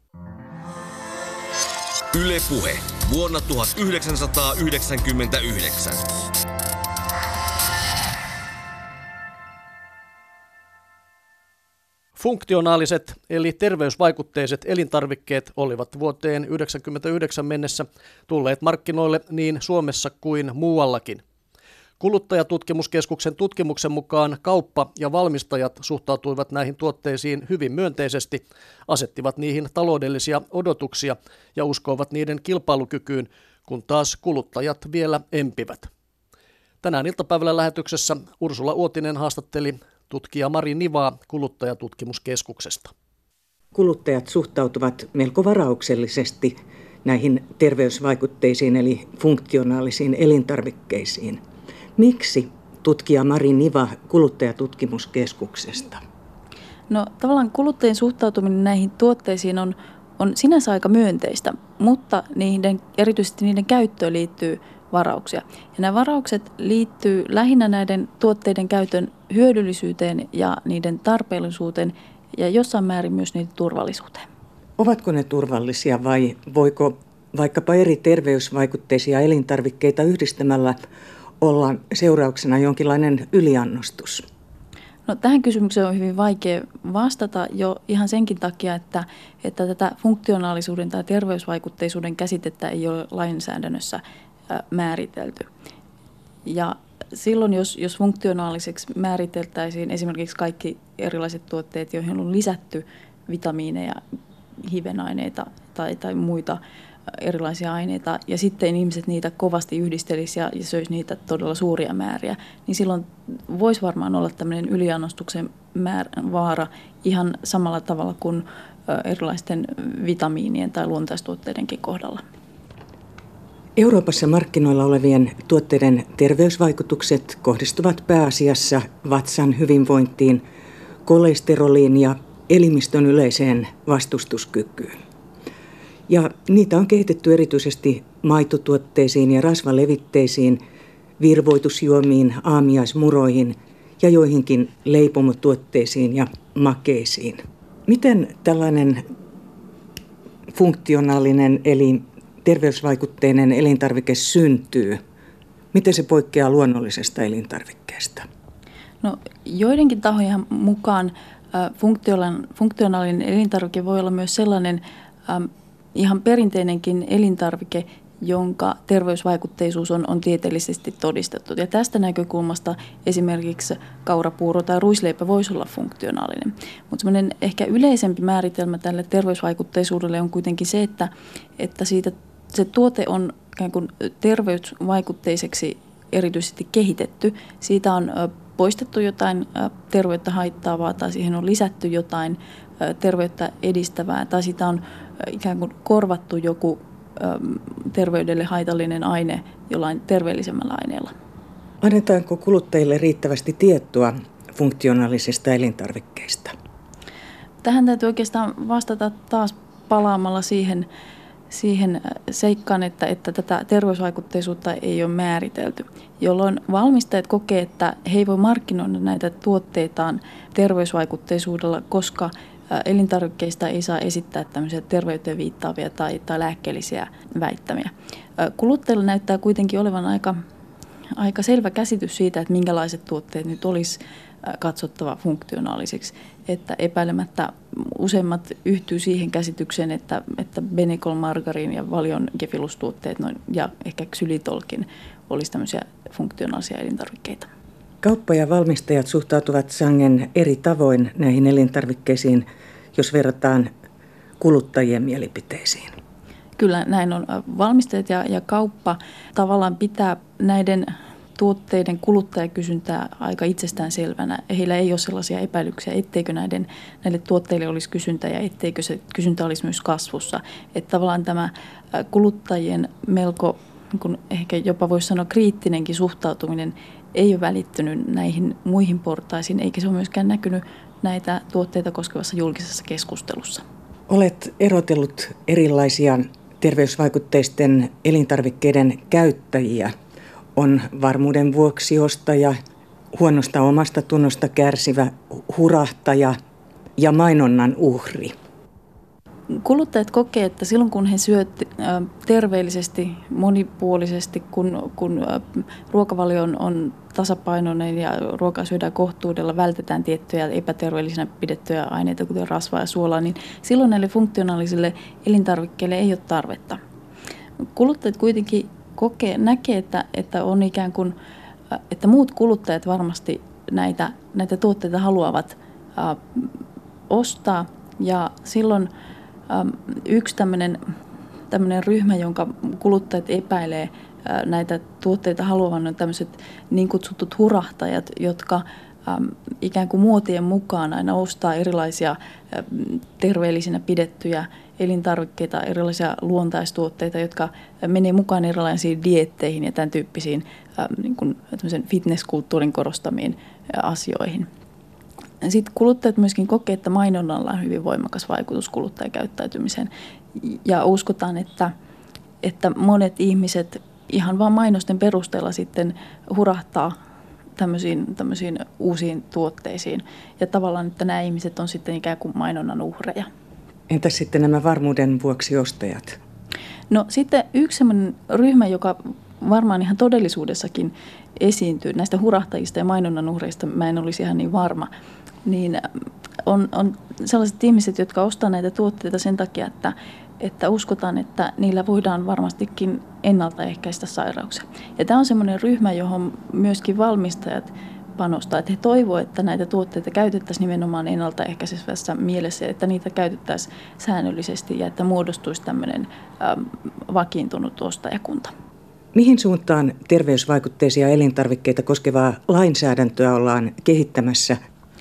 Yle Puhe vuonna 1999. Funktionaaliset eli terveysvaikutteiset elintarvikkeet olivat vuoteen 1999 mennessä tulleet markkinoille niin Suomessa kuin muuallakin. Kuluttajatutkimuskeskuksen tutkimuksen mukaan kauppa ja valmistajat suhtautuivat näihin tuotteisiin hyvin myönteisesti, asettivat niihin taloudellisia odotuksia ja uskoivat niiden kilpailukykyyn, kun taas kuluttajat vielä empivät. Tänään iltapäivällä lähetyksessä Ursula Uotinen haastatteli tutkija Mari Nivaa Kuluttajatutkimuskeskuksesta. Kuluttajat suhtautuvat melko varauksellisesti näihin terveysvaikutteisiin eli funktionaalisiin elintarvikkeisiin. Miksi tutkija Mari Niva Kuluttajatutkimuskeskuksesta? No tavallaan kuluttajien suhtautuminen näihin tuotteisiin on sinänsä aika myönteistä, mutta erityisesti niiden käyttöön liittyy varauksia. Ja nämä varaukset liittyy lähinnä näiden tuotteiden käytön hyödyllisyyteen ja niiden tarpeellisuuteen ja jossain määrin myös niiden turvallisuuteen. Ovatko ne turvallisia vai voiko vaikkapa eri terveysvaikutteisia elintarvikkeita yhdistämällä olla seurauksena jonkinlainen yliannostus? No, tähän kysymykseen on hyvin vaikea vastata jo ihan senkin takia, että tätä funktionaalisuuden tai terveysvaikutteisuuden käsitettä ei ole lainsäädännössä määritelty. Ja silloin, jos funktionaaliseksi määriteltäisiin esimerkiksi kaikki erilaiset tuotteet, joihin on lisätty vitamiineja, hivenaineita tai muita erilaisia aineita, ja sitten ihmiset niitä kovasti yhdistelisi ja söisi niitä todella suuria määriä, niin silloin voisi varmaan olla tämmöinen yliannostuksen vaara ihan samalla tavalla kuin erilaisten vitamiinien tai luontaistuotteidenkin kohdalla. Euroopassa markkinoilla olevien tuotteiden terveysvaikutukset kohdistuvat pääasiassa vatsan hyvinvointiin, kolesteroliin ja elimistön yleiseen vastustuskykyyn. Ja niitä on kehitetty erityisesti maitotuotteisiin ja rasvalevitteisiin, virvoitusjuomiin, aamiaismuroihin ja joihinkin leipomotuotteisiin ja makeisiin. Miten tällainen funktionaalinen eli terveysvaikutteinen elintarvike syntyy? Miten se poikkeaa luonnollisesta elintarvikkeesta? No, joidenkin tahojen mukaan funktionaalinen elintarvike voi olla myös sellainen ihan perinteinenkin elintarvike, jonka terveysvaikutteisuus on tieteellisesti todistettu. Ja tästä näkökulmasta esimerkiksi kaurapuuro tai ruisleipä voisi olla funktionaalinen. Mutta semmoinen ehkä yleisempi määritelmä tälle terveysvaikutteisuudelle on kuitenkin se, että se tuote on ikään kuin terveysvaikutteiseksi erityisesti kehitetty. Siitä on poistettu jotain terveyttä haittaavaa tai siihen on lisätty jotain terveyttä edistävää tai siitä on ikään kuin korvattu joku terveydelle haitallinen aine jollain terveellisemmällä aineella. Annetaanko kuluttajille riittävästi tietoa funktionaalisista elintarvikkeista? Tähän täytyy oikeastaan vastata taas palaamalla siihen seikkaan, että tätä terveysvaikutteisuutta ei ole määritelty, jolloin valmistajat kokee, että he ei voi markkinoida näitä tuotteitaan terveysvaikutteisuudella, koska elintarvikkeista ei saa esittää tämmöisiä terveyteen viittaavia tai lääkkeellisiä väittämiä. Kuluttajilla näyttää kuitenkin olevan aika selvä käsitys siitä, että minkälaiset tuotteet nyt olisi katsottava funktionaalisiksi. Että epäilemättä useimmat yhtyy siihen käsitykseen, että Benecol margariini ja Valion gefilustuotteet ja ehkä Xylitolkin olisi tämmöisiä funktionaalisia elintarvikkeita. Kauppa ja valmistajat suhtautuvat sangen eri tavoin näihin elintarvikkeisiin, jos verrataan kuluttajien mielipiteisiin. Kyllä näin on. Valmistajat ja kauppa tavallaan pitää näiden tuotteiden kuluttajakysyntää aika itsestäänselvänä. Heillä ei ole sellaisia epäilyksiä, etteikö näille tuotteille olisi kysyntää ja etteikö se kysyntä olisi myös kasvussa. Että tavallaan tämä kuluttajien melko, niin ehkä jopa voisi sanoa kriittinenkin suhtautuminen ei ole välittynyt näihin muihin portaisiin, eikä se ole myöskään näkynyt näitä tuotteita koskevassa julkisessa keskustelussa. Olet erotellut erilaisia terveysvaikutteisten elintarvikkeiden käyttäjiä. On varmuuden vuoksi ostaja, huonosta omasta tunnosta kärsivä, hurahtaja ja mainonnan uhri. Kuluttajat kokee, että silloin kun he syövät terveellisesti, monipuolisesti, kun ruokavalio on tasapainoinen ja ruokaa syödään kohtuudella, vältetään tiettyjä epäterveellisinä pidettyjä aineita, kuten rasvaa ja suolaa, niin silloin näille funktionaalisille elintarvikkeille ei ole tarvetta. Kuluttajat kuitenkin näkee, että on ikään kuin, että muut kuluttajat varmasti näitä tuotteita haluavat ostaa ja silloin yksi tämmöinen ryhmä, jonka kuluttajat epäilee näitä tuotteita haluavan, on tämmöiset niin kutsutut hurahtajat, jotka ikään kuin muotien mukaan aina ostaa erilaisia terveellisinä pidettyjä elintarvikkeita, erilaisia luontaistuotteita, jotka menee mukaan erilaisiin dieetteihin ja tämän tyyppisiin niin kuin fitnesskulttuurin korostamiin asioihin. Sitten kuluttajat myöskin kokee, että mainonnalla on hyvin voimakas vaikutus kuluttajakäyttäytymiseen ja uskotaan, että monet ihmiset ihan vain mainosten perusteella sitten hurahtaa tämmöisiin uusiin tuotteisiin ja tavallaan, että nämä ihmiset on sitten ikään kuin mainonnan uhreja. Entäs sitten nämä varmuuden vuoksi ostajat? No sitten yksi sellainen ryhmä, joka varmaan ihan todellisuudessakin esiintyy näistä hurahtajista ja mainonnan uhreista, mä en olisi ihan niin varma, niin on sellaiset ihmiset, jotka ostaa näitä tuotteita sen takia, että uskotaan, että niillä voidaan varmastikin ennaltaehkäistä sairauksia. Ja tämä on semmoinen ryhmä, johon myöskin valmistajat panostaa, että he toivovat, että näitä tuotteita käytettäisiin nimenomaan ennaltaehkäisevässä mielessä, että niitä käytettäisiin säännöllisesti ja että muodostuisi tämmöinen vakiintunut ostajakunta. Mihin suuntaan terveysvaikutteisia elintarvikkeita koskevaa lainsäädäntöä ollaan kehittämässä?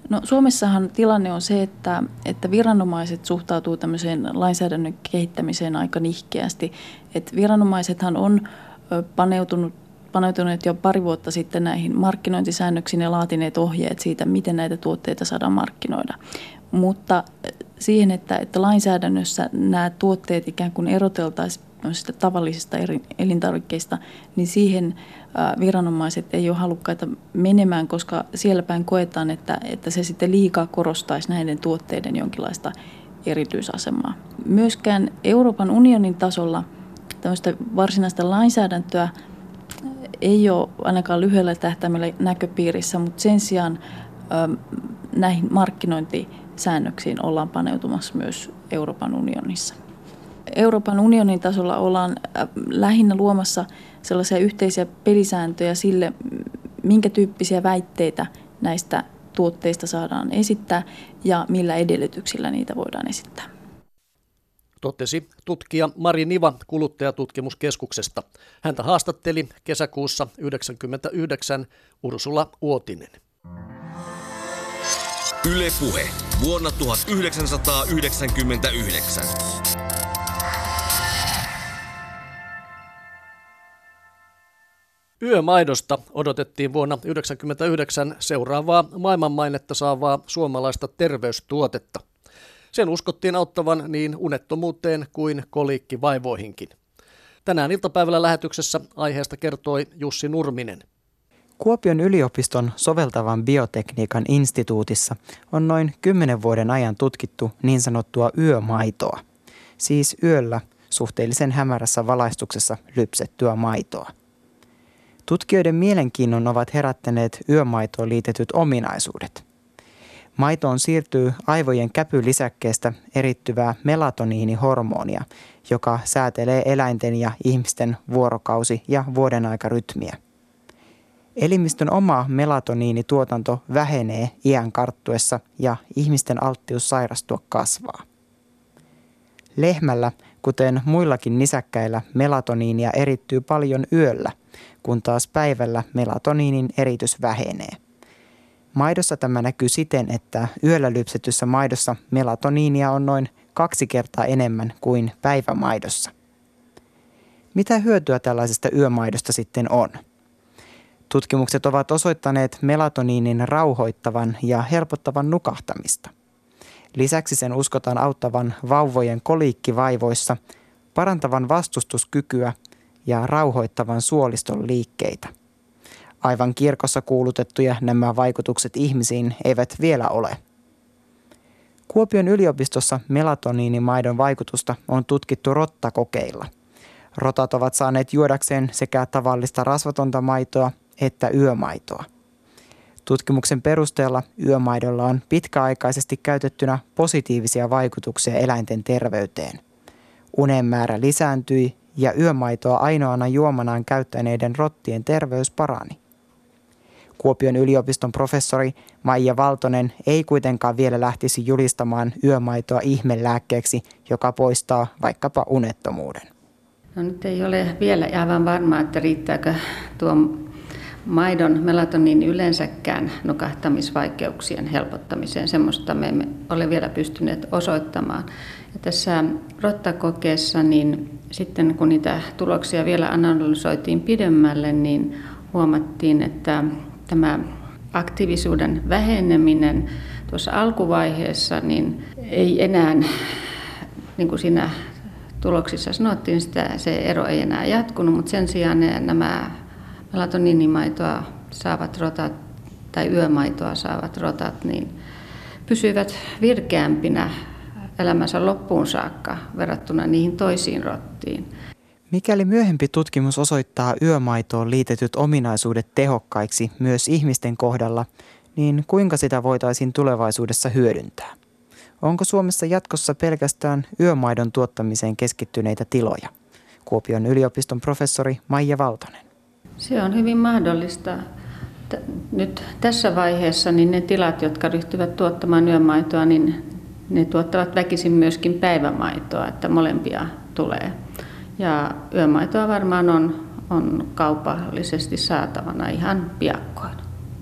No, Suomessahan tilanne on se, että viranomaiset suhtautuu tämmöiseen lainsäädännön kehittämiseen aika nihkeästi. Että viranomaisethan on paneutuneet jo pari vuotta sitten näihin markkinointisäännöksiin ja laatineet ohjeet siitä, miten näitä tuotteita saadaan markkinoida. Mutta siihen, että lainsäädännössä nämä tuotteet ikään kuin eroteltaisiin tavallisista elintarvikkeista, niin siihen viranomaiset ei ole halukkaita menemään, koska siellä päin koetaan, että se sitten liikaa korostaisi näiden tuotteiden jonkinlaista erityisasemaa. Myöskään Euroopan unionin tasolla tämmöistä varsinaista lainsäädäntöä ei ole ainakaan lyhyellä tähtäimellä näköpiirissä, mutta sen sijaan näihin markkinointisäännöksiin ollaan paneutumassa myös Euroopan unionissa. Euroopan unionin tasolla ollaan lähinnä luomassa sellaisia yhteisiä pelisääntöjä sille, minkä tyyppisiä väitteitä näistä tuotteista saadaan esittää ja millä edellytyksillä niitä voidaan esittää. Totesi tutkija Mari Niva Kuluttajatutkimuskeskuksesta. Häntä haastatteli kesäkuussa 1999 Ursula Uotinen. Yle Puhe vuonna 1999. Yömaidosta odotettiin vuonna 1999 seuraavaa maailmanmainetta saavaa suomalaista terveystuotetta. Sen uskottiin auttavan niin unettomuuteen kuin koliikkivaivoihinkin. Tänään iltapäivällä lähetyksessä aiheesta kertoi Jussi Nurminen. Kuopion yliopiston soveltavan biotekniikan instituutissa on noin 10 vuoden ajan tutkittu niin sanottua yömaitoa, siis yöllä suhteellisen hämärässä valaistuksessa lypsettyä maitoa. Tutkijoiden mielenkiinnon ovat herättäneet yömaitoon liitetyt ominaisuudet. Maitoon siirtyy aivojen käpylisäkkeestä erittyvää melatoniinihormonia, joka säätelee eläinten ja ihmisten vuorokausi- ja vuodenaikarytmiä. Elimistön oma melatoniinituotanto vähenee iän karttuessa ja ihmisten alttius sairastua kasvaa. Lehmällä, kuten muillakin nisäkkäillä, melatoniinia erittyy paljon yöllä, kun taas päivällä melatoniinin eritys vähenee. Maidossa tämä näkyy siten, että yöllä lypsetyssä maidossa melatoniinia on noin 2 kertaa enemmän kuin päivämaidossa. Mitä hyötyä tällaisesta yömaidosta sitten on? Tutkimukset ovat osoittaneet melatoniinin rauhoittavan ja helpottavan nukahtamista. Lisäksi sen uskotaan auttavan vauvojen koliikkivaivoissa, parantavan vastustuskykyä ja rauhoittavan suoliston liikkeitä. Aivan kirkossa kuulutettuja nämä vaikutukset ihmisiin eivät vielä ole. Kuopion yliopistossa melatoniinimaidon vaikutusta on tutkittu rottakokeilla. Rotat ovat saaneet juodakseen sekä tavallista rasvatonta maitoa että yömaitoa. Tutkimuksen perusteella yömaidolla on pitkäaikaisesti käytettynä positiivisia vaikutuksia eläinten terveyteen. Unen määrä lisääntyi ja yömaitoa ainoana juomanaan käyttäneiden rottien terveys parani. Kuopion yliopiston professori Maija Valtonen ei kuitenkaan vielä lähtisi julistamaan yömaitoa ihmelääkkeeksi, joka poistaa vaikkapa unettomuuden. No nyt ei ole vielä aivan varmaa, että riittääkö tuo maidon melatoniini yleensäkään nukahtamisvaikeuksien helpottamiseen. Semmoista me emme ole vielä pystyneet osoittamaan. Ja tässä rottakokeessa, niin sitten kun niitä tuloksia vielä analysoitiin pidemmälle, niin huomattiin, että tämä aktiivisuuden väheneminen tuossa alkuvaiheessa niin ei enää, niin kuin siinä tuloksissa sanottiin, se ero ei enää jatkunut, mutta sen sijaan nämä melatoniinimaitoa saavat rotat tai yömaitoa saavat rotat niin pysyvät virkeämpinä elämänsä loppuun saakka verrattuna niihin toisiin rottiin. Mikäli myöhempi tutkimus osoittaa yömaitoon liitetyt ominaisuudet tehokkaiksi myös ihmisten kohdalla, niin kuinka sitä voitaisiin tulevaisuudessa hyödyntää? Onko Suomessa jatkossa pelkästään yömaidon tuottamiseen keskittyneitä tiloja? Kuopion yliopiston professori Maija Valtonen. Se on hyvin mahdollista. Nyt tässä vaiheessa niin ne tilat, jotka ryhtyvät tuottamaan yömaitoa, niin ne tuottavat väkisin myöskin päivämaitoa, että molempia tulee. Ja yömaitoa varmaan on kaupallisesti saatavana ihan piakkoin.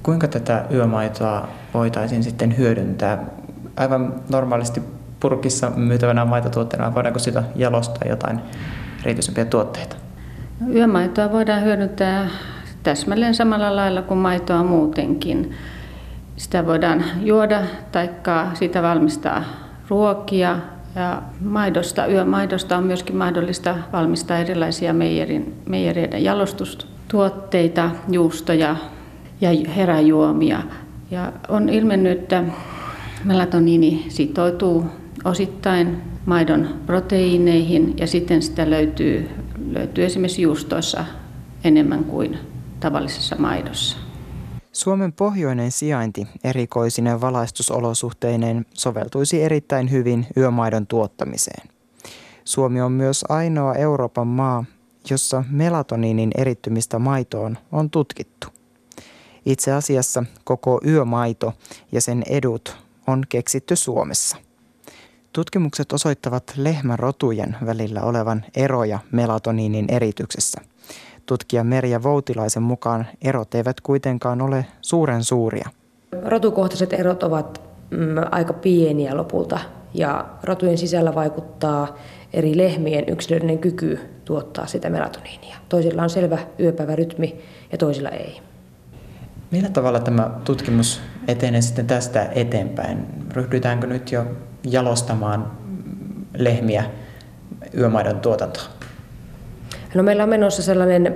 Kuinka tätä yömaitoa voitaisiin sitten hyödyntää? Aivan normaalisti purkissa myytävänä maitotuotteena, voidaanko sitä jalostaa jotain erityisempiä tuotteita? Yömaitoa voidaan hyödyntää täsmälleen samalla lailla kuin maitoa muutenkin. Sitä voidaan juoda tai siitä valmistaa ruokia. Ja yömaidosta on myöskin mahdollista valmistaa erilaisia meijereiden jalostustuotteita, juustoja ja heräjuomia. Ja on ilmennyt, että melatoniini sitoutuu osittain maidon proteiineihin ja sitten sitä löytyy esimerkiksi juustoissa enemmän kuin tavallisessa maidossa. Suomen pohjoinen sijainti erikoisine valaistusolosuhteineen soveltuisi erittäin hyvin yömaidon tuottamiseen. Suomi on myös ainoa Euroopan maa, jossa melatoniinin erittymistä maitoon on tutkittu. Itse asiassa koko yömaito ja sen edut on keksitty Suomessa. Tutkimukset osoittavat lehmärotujen välillä olevan eroja melatoniinin erityksessä. Tutkija Merja Voutilaisen mukaan erot eivät kuitenkaan ole suuren suuria. Rotukohtaiset erot ovat aika pieniä lopulta ja rotujen sisällä vaikuttaa eri lehmien yksilöiden kyky tuottaa sitä melatoniinia. Toisilla on selvä yöpäivärytmi ja toisilla ei. Millä tavalla tämä tutkimus etenee sitten tästä eteenpäin? Ryhdytäänkö nyt jo jalostamaan lehmiä yömaidon tuotantoon? No, meillä on menossa sellainen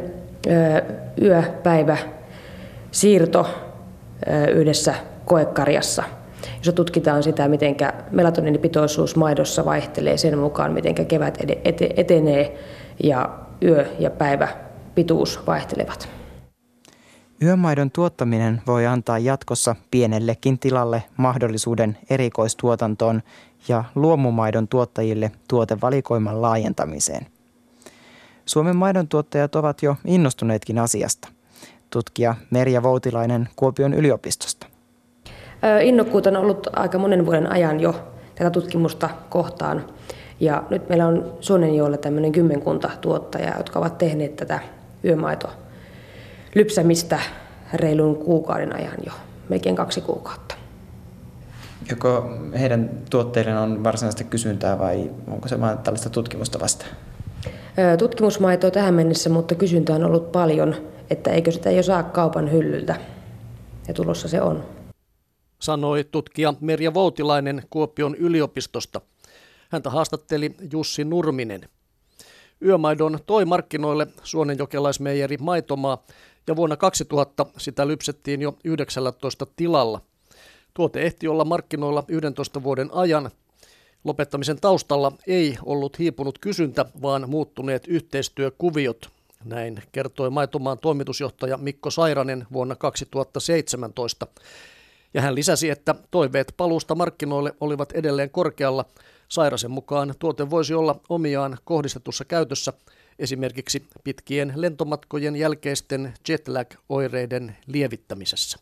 yöpäiväsiirto yhdessä koekarjassa, jossa tutkitaan sitä, miten melatoniinipitoisuus maidossa vaihtelee sen mukaan, miten kevät etenee ja yö- ja päiväpituus vaihtelevat. Yömaidon tuottaminen voi antaa jatkossa pienellekin tilalle mahdollisuuden erikoistuotantoon ja luomumaidon tuottajille tuotevalikoiman laajentamiseen. Suomen maidontuottajat ovat jo innostuneetkin asiasta. Tutkija Merja Voutilainen Kuopion yliopistosta. Innokkuutta on ollut aika monen vuoden ajan jo tätä tutkimusta kohtaan. Ja nyt meillä on Suonenjoella tämmöinen 10 tuottajaa, jotka ovat tehneet tätä yömaitolypsämistä reilun kuukauden ajan jo, melkein 2 kuukautta. Joko heidän tuotteilleen on varsinaista kysyntää vai onko se vain tällaista tutkimusta vastaan? Tutkimusmaitoa tähän mennessä, mutta kysyntää on ollut paljon, että eikö sitä jo saa kaupan hyllyltä. Ja tulossa se on. Sanoi tutkija Merja Voutilainen Kuopion yliopistosta. Häntä haastatteli Jussi Nurminen. Yömaidon toi markkinoille suonenjokelaismeijeri Maitomaa ja vuonna 2000 sitä lypsettiin jo 19 tilalla. Tuote ehti olla markkinoilla 11 vuoden ajan. Lopettamisen taustalla ei ollut hiipunut kysyntä, vaan muuttuneet yhteistyökuviot. Näin kertoi Maitomaan toimitusjohtaja Mikko Sairanen vuonna 2017. Ja hän lisäsi, että toiveet paluusta markkinoille olivat edelleen korkealla. Sairasen mukaan tuote voisi olla omiaan kohdistetussa käytössä esimerkiksi pitkien lentomatkojen jälkeisten jetlag-oireiden lievittämisessä.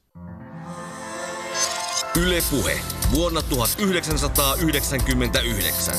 Yle Puhe. Vuonna 1999.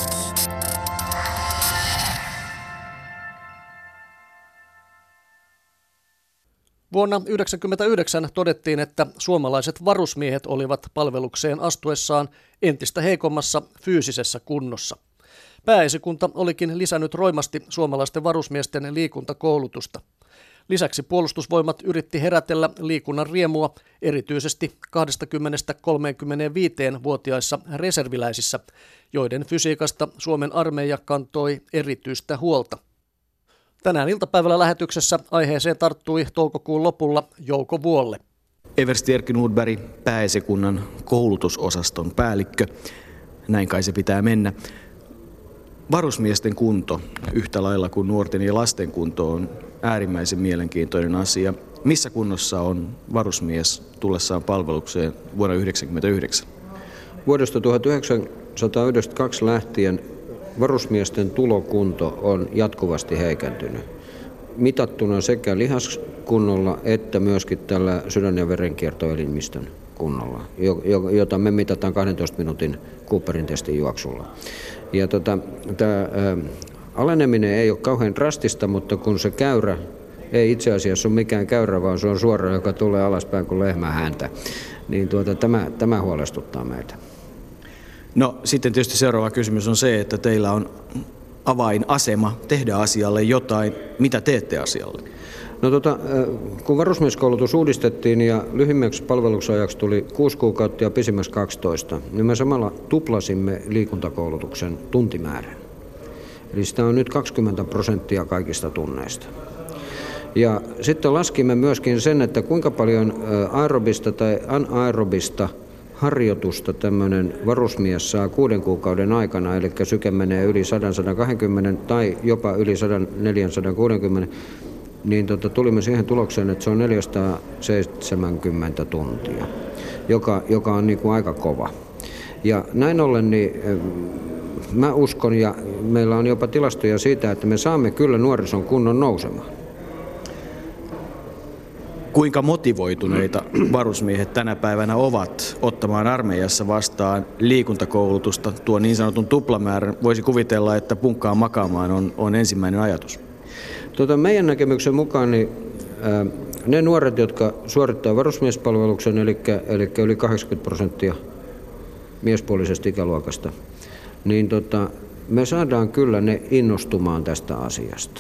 Vuonna 1999 todettiin, että suomalaiset varusmiehet olivat palvelukseen astuessaan entistä heikommassa fyysisessä kunnossa. Pääesikunta olikin lisännyt roimasti suomalaisten varusmiesten liikuntakoulutusta. Lisäksi puolustusvoimat yritti herätellä liikunnan riemua erityisesti 20-35-vuotiaissa reserviläisissä, joiden fysiikasta Suomen armeija kantoi erityistä huolta. Tänään iltapäivällä lähetyksessä aiheeseen tarttui toukokuun lopulla Jouko Vuolle. Eversti Erkki Nordberg, pääesikunnan koulutusosaston päällikkö. Näin kai se pitää mennä. Varusmiesten kunto, yhtä lailla kuin nuorten ja lasten kunto, on äärimmäisen mielenkiintoinen asia. Missä kunnossa on varusmies tullessaan palvelukseen vuonna 1999? Vuodesta 1992 lähtien varusmiesten tulokunto on jatkuvasti heikentynyt. Mitattuna sekä lihaskunnolla että myöskin tällä sydän- ja verenkiertoelimistön kunnolla, jota me mitataan 12 minuutin Cooperin testin juoksulla. Ja tämä aleneminen ei ole kauhean drastista, mutta kun se käyrä ei itse asiassa ole mikään käyrä, vaan se on suora, joka tulee alaspäin kuin lehmän häntä. Niin tämä huolestuttaa meitä. No sitten tietysti seuraava kysymys on se, että teillä on avainasema tehdä asialle jotain. Mitä teette asialle? No kun varusmieskoulutus uudistettiin ja lyhimmäksi palveluksajaksi tuli 6 kuukautta ja pisimmäksi 12, niin me samalla tuplasimme liikuntakoulutuksen tuntimäärän. Eli sitä on nyt 20% kaikista tunneista. Ja sitten laskimme myöskin sen, että kuinka paljon aerobista tai anaerobista harjoitusta tämmöinen varusmies saa 6 kuukauden aikana, eli syke menee yli 100-120 tai jopa yli 100-460, niin tulimme siihen tulokseen, että se on 470 tuntia, joka on niin kuin aika kova. Ja näin ollen niin mä uskon, ja meillä on jopa tilastoja siitä, että me saamme kyllä nuorison kunnon nousemaan. Kuinka motivoituneita varusmiehet tänä päivänä ovat ottamaan armeijassa vastaan liikuntakoulutusta, tuo niin sanotun tuplamäärän? Voisi kuvitella, että punkkaan makaamaan on ensimmäinen ajatus. Meidän näkemyksen mukaan niin, ne nuoret, jotka suorittaa varusmiespalveluksen, eli yli 80% miespuolisesta ikäluokasta, niin me saadaan kyllä ne innostumaan tästä asiasta.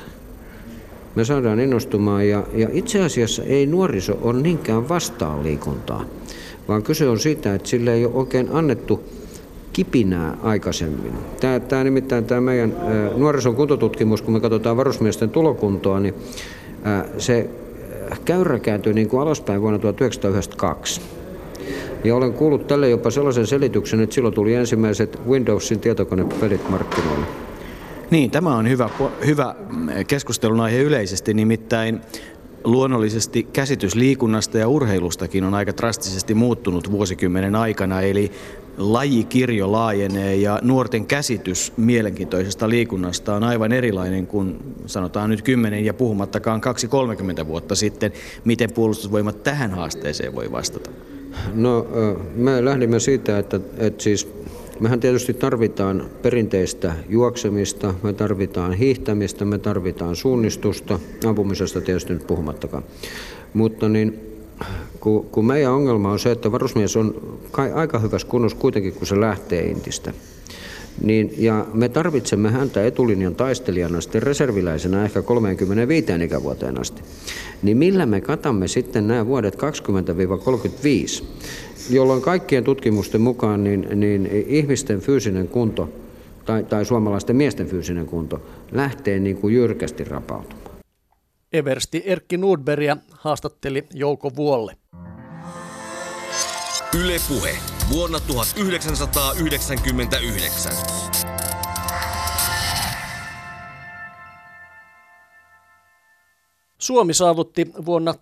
Me saadaan innostumaan ja itse asiassa ei nuoriso ole niinkään vastaan liikuntaa, vaan kyse on siitä, että sille ei ole oikein annettu kipinää aikaisemmin. Nimittäin tämä meidän nuorison kuntotutkimus, kun me katsotaan varusmiesten tulokuntoa, niin se käyrä kääntyi niin kuin alaspäin vuonna 1992. Ja olen kuullut tälle jopa sellaisen selityksen, että silloin tuli ensimmäiset Windowsin tietokonepelit markkinoille. Niin, tämä on hyvä keskustelun aihe yleisesti, nimittäin luonnollisesti käsitys liikunnasta ja urheilustakin on aika drastisesti muuttunut vuosikymmenen aikana, eli lajikirjo laajenee ja nuorten käsitys mielenkiintoisesta liikunnasta on aivan erilainen kuin sanotaan nyt 10 ja puhumattakaan 2-30 vuotta sitten. Miten puolustusvoimat tähän haasteeseen voi vastata? No, me lähdimme siitä, että siis mehän tietysti tarvitaan perinteistä juoksemista, me tarvitaan hiihtämistä, me tarvitaan suunnistusta, ampumisesta tietysti nyt puhumattakaan. Mutta niin, kun meidän ongelma on se, että varusmies on aika hyvässä kunnossa kuitenkin, kun se lähtee intistä. Niin, ja me tarvitsemme häntä etulinjan taistelijana sitten reserviläisenä ehkä 35 ikävuoteen asti. Niin millä me katamme sitten nämä vuodet 20-35, jolloin kaikkien tutkimusten mukaan niin ihmisten fyysinen kunto tai suomalaisten miesten fyysinen kunto lähtee niin kuin jyrkästi rapautumaan. Eversti Erkki Nordbergia haastatteli Jouko Vuolle. Yle Puhe vuonna 1999. Suomi saavutti vuonna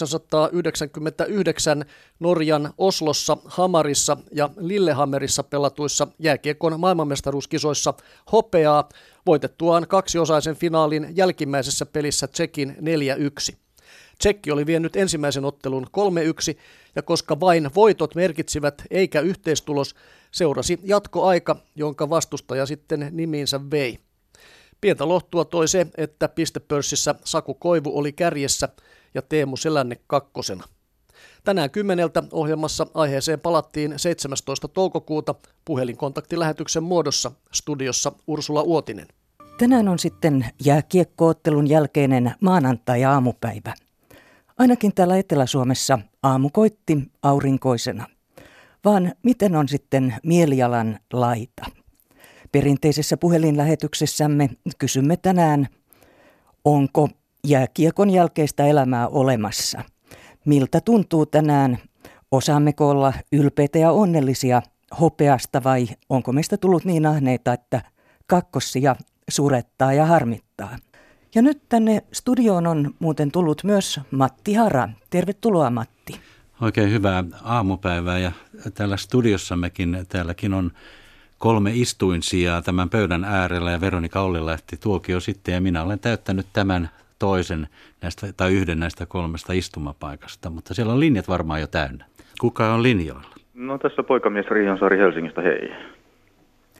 1999 Norjan Oslossa, Hamarissa ja Lillehammerissa pelatuissa jääkiekon maailmanmestaruuskisoissa hopeaa voitettuaan 2-osaisen finaalin jälkimmäisessä pelissä Tšekin 4-1. Tšekki oli vienyt ensimmäisen ottelun 3-1 ja koska vain voitot merkitsivät eikä yhteistulos, seurasi jatkoaika, jonka vastustaja sitten nimiinsä vei. Pientä lohtua toi se, että pistepörssissä Saku Koivu oli kärjessä ja Teemu Selänne kakkosena. Tänään 10 ohjelmassa aiheeseen palattiin 17. toukokuuta puhelinkontaktilähetyksen muodossa, studiossa Ursula Uotinen. Tänään on sitten jääkiekko-ottelun jälkeinen maanantai-aamupäivä. Ainakin täällä Etelä-Suomessa aamu koitti aurinkoisena. Vaan miten on sitten mielialan laita? Perinteisessä puhelinlähetyksessämme kysymme tänään, onko jääkiekon jälkeistä elämää olemassa? Miltä tuntuu tänään? Osaammeko olla ylpeitä ja onnellisia hopeasta vai onko meistä tullut niin ahneita, että kakkosia surettaa ja harmittaa? Ja nyt tänne studioon on muuten tullut myös Matti Hara. Tervetuloa Matti. Oikein hyvää aamupäivää ja täällä studiossammekin, täälläkin on 3 istuinsijaa tämän pöydän äärellä ja Veronika Ollilahti tuokio sitten ja minä olen täyttänyt tämän yhden näistä 3 istumapaikasta, mutta siellä on linjat varmaan jo täynnä. Kuka on linjoilla? No tässä poikamies Riihansaari Helsingistä, hei.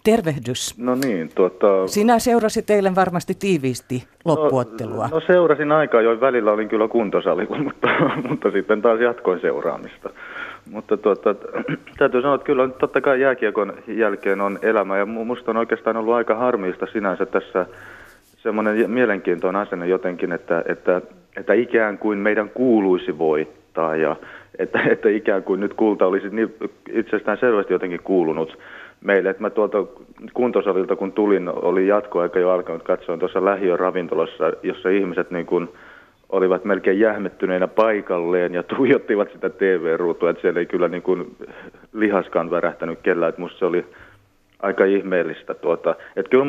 Tervehdys. No niin, Sinä seurasit eilen varmasti tiiviisti loppuottelua. No seurasin aikaa, jo välillä olin kyllä kuntosalilla, mutta sitten taas jatkoin seuraamista. Mutta täytyy sanoa, että kyllä totta kai jääkiekon jälkeen on elämä, ja musta on oikeastaan ollut aika harmillista sinänsä tässä semmoinen mielenkiintoinen asenne jotenkin, että ikään kuin meidän kuuluisi voittaa, ja että ikään kuin nyt kulta olisi niin itsestään selvästi jotenkin kuulunut meille. Että mä tuolta kuntosalilta kun tulin, oli jatkoaika jo alkanut, katsoin tuossa lähiön ravintolassa, jossa ihmiset niin kuin olivat melkein jähmettyneinä paikalleen ja tuijottivat sitä TV-ruutua, että siellä ei kyllä niin kuin lihaskaan värähtänyt kellään, että musta se oli aika ihmeellistä. Että kyllä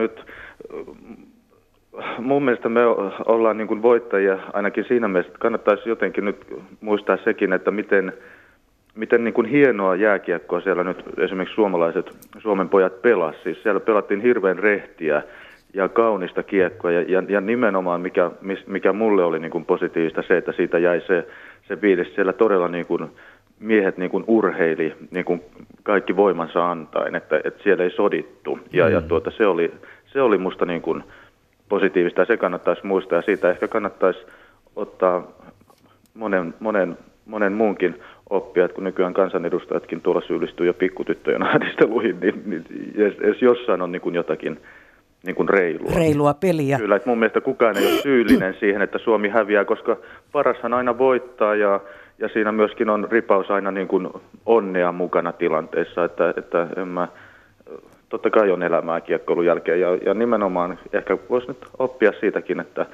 mun mielestä me ollaan niin kuin voittajia ainakin siinä mielessä, että kannattaisi jotenkin nyt muistaa sekin, että miten niin kuin hienoa jääkiekkoa siellä nyt esimerkiksi Suomen pojat pelasi. Siis siellä pelattiin hirveän rehtiä ja kaunista kiekkoa ja nimenomaan mikä mulle oli niin kuin positiivista se, että siitä jäi se fiilis siellä todella niin kuin miehet niin kuin urheili niin kuin kaikki voimansa antaen, että siellä ei sodittu ja se oli musta niin kuin positiivista ja se kannattaisi muistaa ja siitä ehkä kannattaisi ottaa monen muunkin oppia, että kun nykyään kansanedustajatkin tuolla syyllistyy jo pikkutyttöjen ahdisteluihin, niin edes jossain on niin kuin jotakin niin kuin reilua peliä. Kyllä, että mun mielestä kukaan ei ole syyllinen siihen, että Suomi häviää, koska parashan aina voittaa ja siinä myöskin on ripaus aina niin kuin onnea mukana tilanteessa, että totta kai on elämää kiekkoilun jälkeen ja nimenomaan ehkä voisi nyt oppia siitäkin, että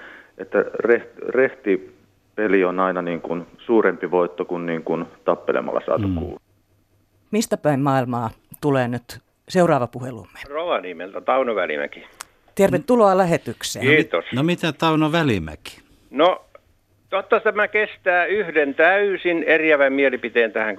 rehti peli on aina niin kuin suurempi voitto kuin, niin kuin tappelemalla saatu kuulla. Mistä päin maailmaa tulee nyt seuraava puhelumme? Rovaniemeltä, Tauno Välimäki. Tervetuloa lähetykseen. Kiitos. No mitä Tauno Välimäki? No, toivottavasti mä kestää yhden täysin eriävän mielipiteen tähän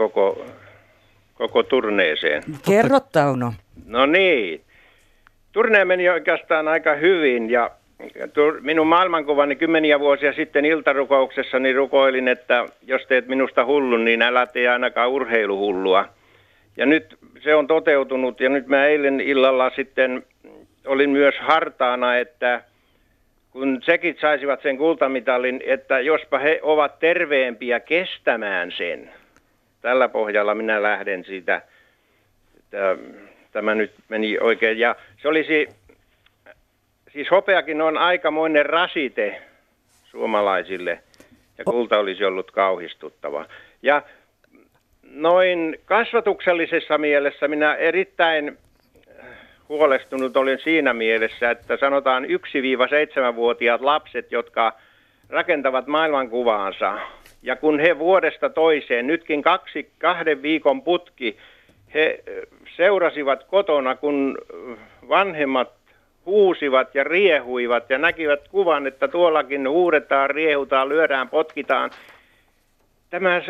koko turneeseen. Kerro, Tauno. No niin. Turnee meni oikeastaan aika hyvin ja minun maailmankuvani kymmeniä vuosia sitten iltarukouksessani rukoilin, että jos teet minusta hullun, niin älä tee ainakaan urheiluhullua. Ja nyt se on toteutunut ja nyt mä eilen illalla sitten olin myös hartaana, että kun tsekit saisivat sen kultamitalin, että jospa he ovat terveempiä kestämään sen. Tällä pohjalla minä lähden siitä, että tämä nyt meni oikein. Ja se olisi, siis hopeakin on aikamoinen rasite suomalaisille ja kulta olisi ollut kauhistuttava. Ja noin kasvatuksellisessa mielessä minä erittäin huolestunut olin siinä mielessä, että sanotaan 1-7-vuotiaat lapset, jotka rakentavat maailmankuvaansa. Ja kun he vuodesta toiseen, nytkin 2 viikon putki, he seurasivat kotona, kun vanhemmat huusivat ja riehuivat ja näkivät kuvan, että tuollakin huudetaan, riehutaan, lyödään, potkitaan. Tämä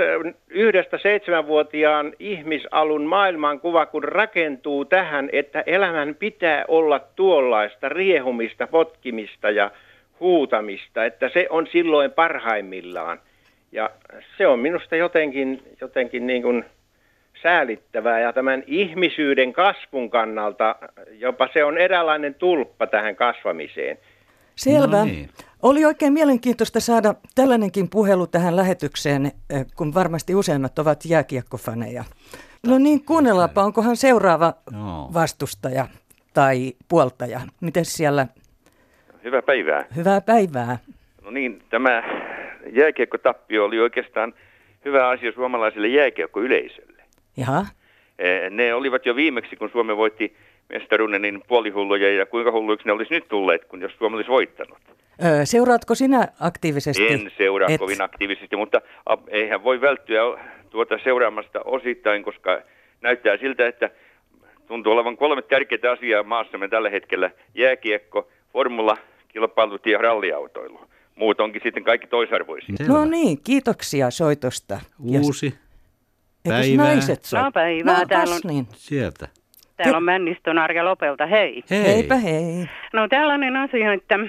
1-7-vuotiaan ihmisalun maailmankuva, kun rakentuu tähän, että elämän pitää olla tuollaista riehumista, potkimista ja huutamista, että se on silloin parhaimmillaan. Ja se on minusta jotenkin niin kuin säälittävää ja tämän ihmisyyden kasvun kannalta jopa se on eräänlainen tulppa tähän kasvamiseen. Selvä. No niin. Oli oikein mielenkiintoista saada tällainenkin puhelu tähän lähetykseen, kun varmasti useimmat ovat jääkiekkofaneja. No niin, kuunnellaanpa, onkohan seuraava vastustaja tai puoltaja. Miten siellä? Hyvää päivää. Hyvää päivää. No niin, tämä jääkiekkotappio oli oikeastaan hyvä asia suomalaiselle jääkiekkoyleisölle. Jaha. Ne olivat jo viimeksi, kun Suomi voitti mestaruuden, niin puolihulluja ja kuinka hulluiksi ne olisi nyt tulleet, kun jos Suomi olisi voittanut. Seuraatko sinä aktiivisesti? En seuraa kovin aktiivisesti, mutta eihän voi välttyä seuraamasta osittain, koska näyttää siltä, että tuntuu olevan 3 tärkeää asiaa maassamme tällä hetkellä. Jääkiekko, formula, kilpailut ja ralliautoilu. Muut onkin sitten kaikki toisarvoisia. No niin, kiitoksia soitosta. Uusi. Päivää. Naiset No päivää. Täällä on, niin. Sieltä. Täällä on Männistön Arja Lopelta. Hei. Heipä hei. No tällainen asia, että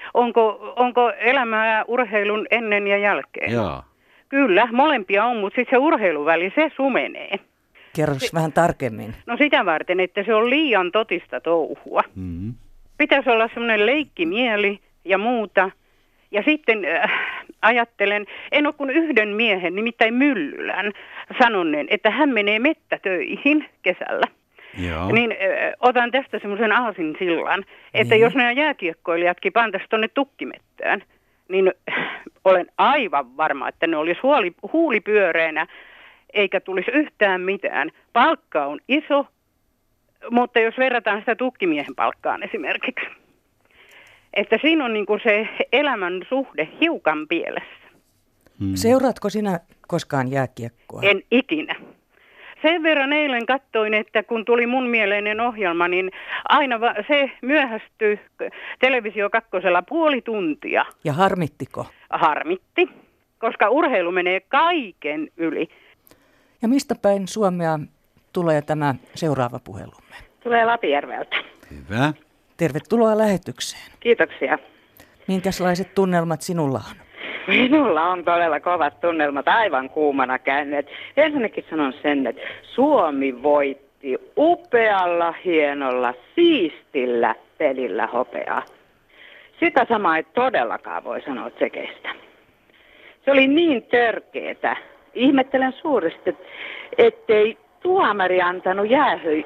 onko elämää urheilun ennen ja jälkeen? Joo. Kyllä, molempia on, mutta sitten se urheiluväli, se sumenee. Kerros vähän tarkemmin. No sitä varten, että se on liian totista touhua. Mm-hmm. Pitäisi olla semmoinen leikkimieli ja muuta. Ja sitten ajattelen, en ole kuin yhden miehen, nimittäin Myllylän, sanoneen, että hän menee mettätöihin kesällä. Joo. Niin otan tästä semmoisen aasinsillan, että jos nämä jääkiekkoilijatkin pantaisiin tuonne tukkimettään, niin olen aivan varma, että ne olisi huulipyöreänä, eikä tulisi yhtään mitään. Palkka on iso, mutta jos verrataan sitä tukkimiehen palkkaan esimerkiksi, että siinä on niin kuin se elämän suhde hiukan pielessä. Seuraatko sinä koskaan jääkiekkoa? En ikinä. Sen verran eilen katsoin, että kun tuli mun mieleinen ohjelma, niin aina se myöhästyi Televisio 2:lla puoli tuntia. Ja harmittiko? Harmitti, koska urheilu menee kaiken yli. Ja mistä päin Suomea tulee tämä seuraava puhelumme? Tulee Lapijärveltä. Hyvä. Tervetuloa lähetykseen. Kiitoksia. Minkälaiset tunnelmat sinulla on? Minulla on todella kovat tunnelmat aivan kuumana käyneet. Ensinnäkin sanon sen, että Suomi voitti upealla, hienolla, siistillä pelillä hopeaa. Sitä samaa ei todellakaan voi sanoa tsekeistä. Se oli niin törkeetä. Ihmettelen suuresti, ettei tuomari antanut jäähy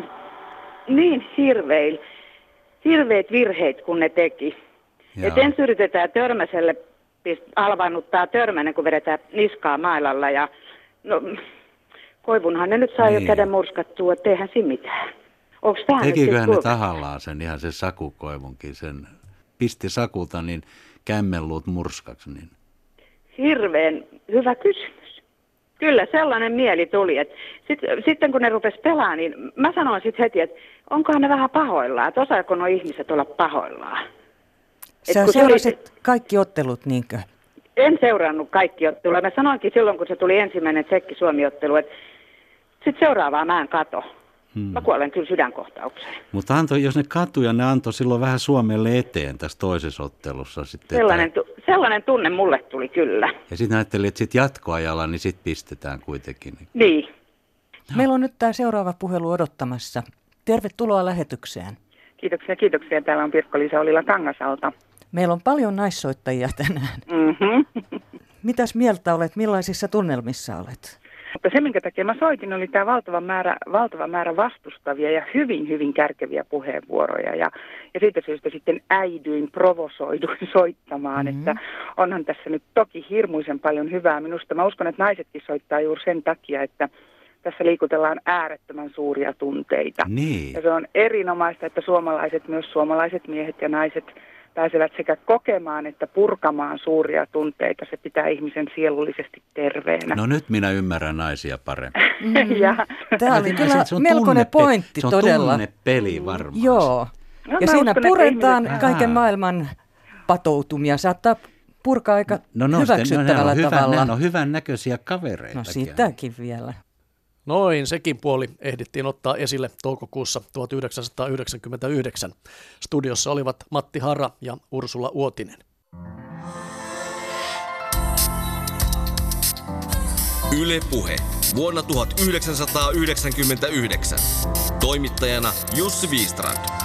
niin hirveät virheet kuin ne teki. Että ensin yritetään Törmäselle alvannuttaa Törmänen, kun vedetään niskaa mailalla. Ja no, Koivunhan ne nyt saa jo käden murskattua, että eihän siinä mitään. Tekiköhän ne tahallaan sen, ihan se Sakukoivunkin, sen pisti Sakulta niin kämmenluut murskaksi. Niin. Hirveän hyvä kysymys. Kyllä, sellainen mieli tuli. Että sitten kun ne rupesi pelaamaan, niin mä sanoin sitten heti, että onkohan ne vähän pahoillaan, että osaako nuo ihmiset olla pahoillaan. Sä seurasit kaikki ottelut, niinkö? En seurannut kaikki ottelua. Mä sanoinkin silloin, kun se tuli ensimmäinen Tsekki-Suomi-ottelu, että sitten seuraavaa mä en kato. Mä kuolen kyllä sydänkohtaukseen. Mutta jos ne katuja, ne antoi silloin vähän Suomelle eteen tässä toisessa ottelussa. Sitten, sellainen tunne mulle tuli kyllä. Ja sitten ajattelin, että sitten jatkoajalla, niin sitten pistetään kuitenkin. Niin. Meillä on nyt tämä seuraava puhelu odottamassa. Tervetuloa lähetykseen. Kiitoksia. Täällä on Pirkko-Liisa Olila Kangasalta. Meillä on paljon naissoittajia tänään. Mm-hmm. Mitäs mieltä olet? Millaisissa tunnelmissa olet? Mutta se, minkä takia mä soitin, oli tämä valtava määrä vastustavia ja hyvin kärkeviä puheenvuoroja. Ja siitä syystä sitten provosoiduin soittamaan, että onhan tässä nyt toki hirmuisen paljon hyvää minusta. Mä uskon, että naisetkin soittaa juuri sen takia, että tässä liikutellaan äärettömän suuria tunteita. Niin. Ja se on erinomaista, että myös suomalaiset miehet ja naiset pääsevät sekä kokemaan että purkamaan suuria tunteita. Se pitää ihmisen sielullisesti terveenä. No nyt minä ymmärrän naisia paremmin. Tämä oli kyllä melkoinen pointti todella. Se on tunnepeli varmaan. Joo. No, ja siinä puretaan kaiken maailman patoutumia. Saattaa purkaa aika hyväksyttävällä tavalla. Ne on hyvän näköisiä kavereita. No sitäkin vielä. Noin, sekin puoli ehdittiin ottaa esille toukokuussa 1999. Studiossa olivat Matti Hara ja Ursula Uotinen. Yle Puhe. Vuonna 1999. Toimittajana Jussi Viistrand.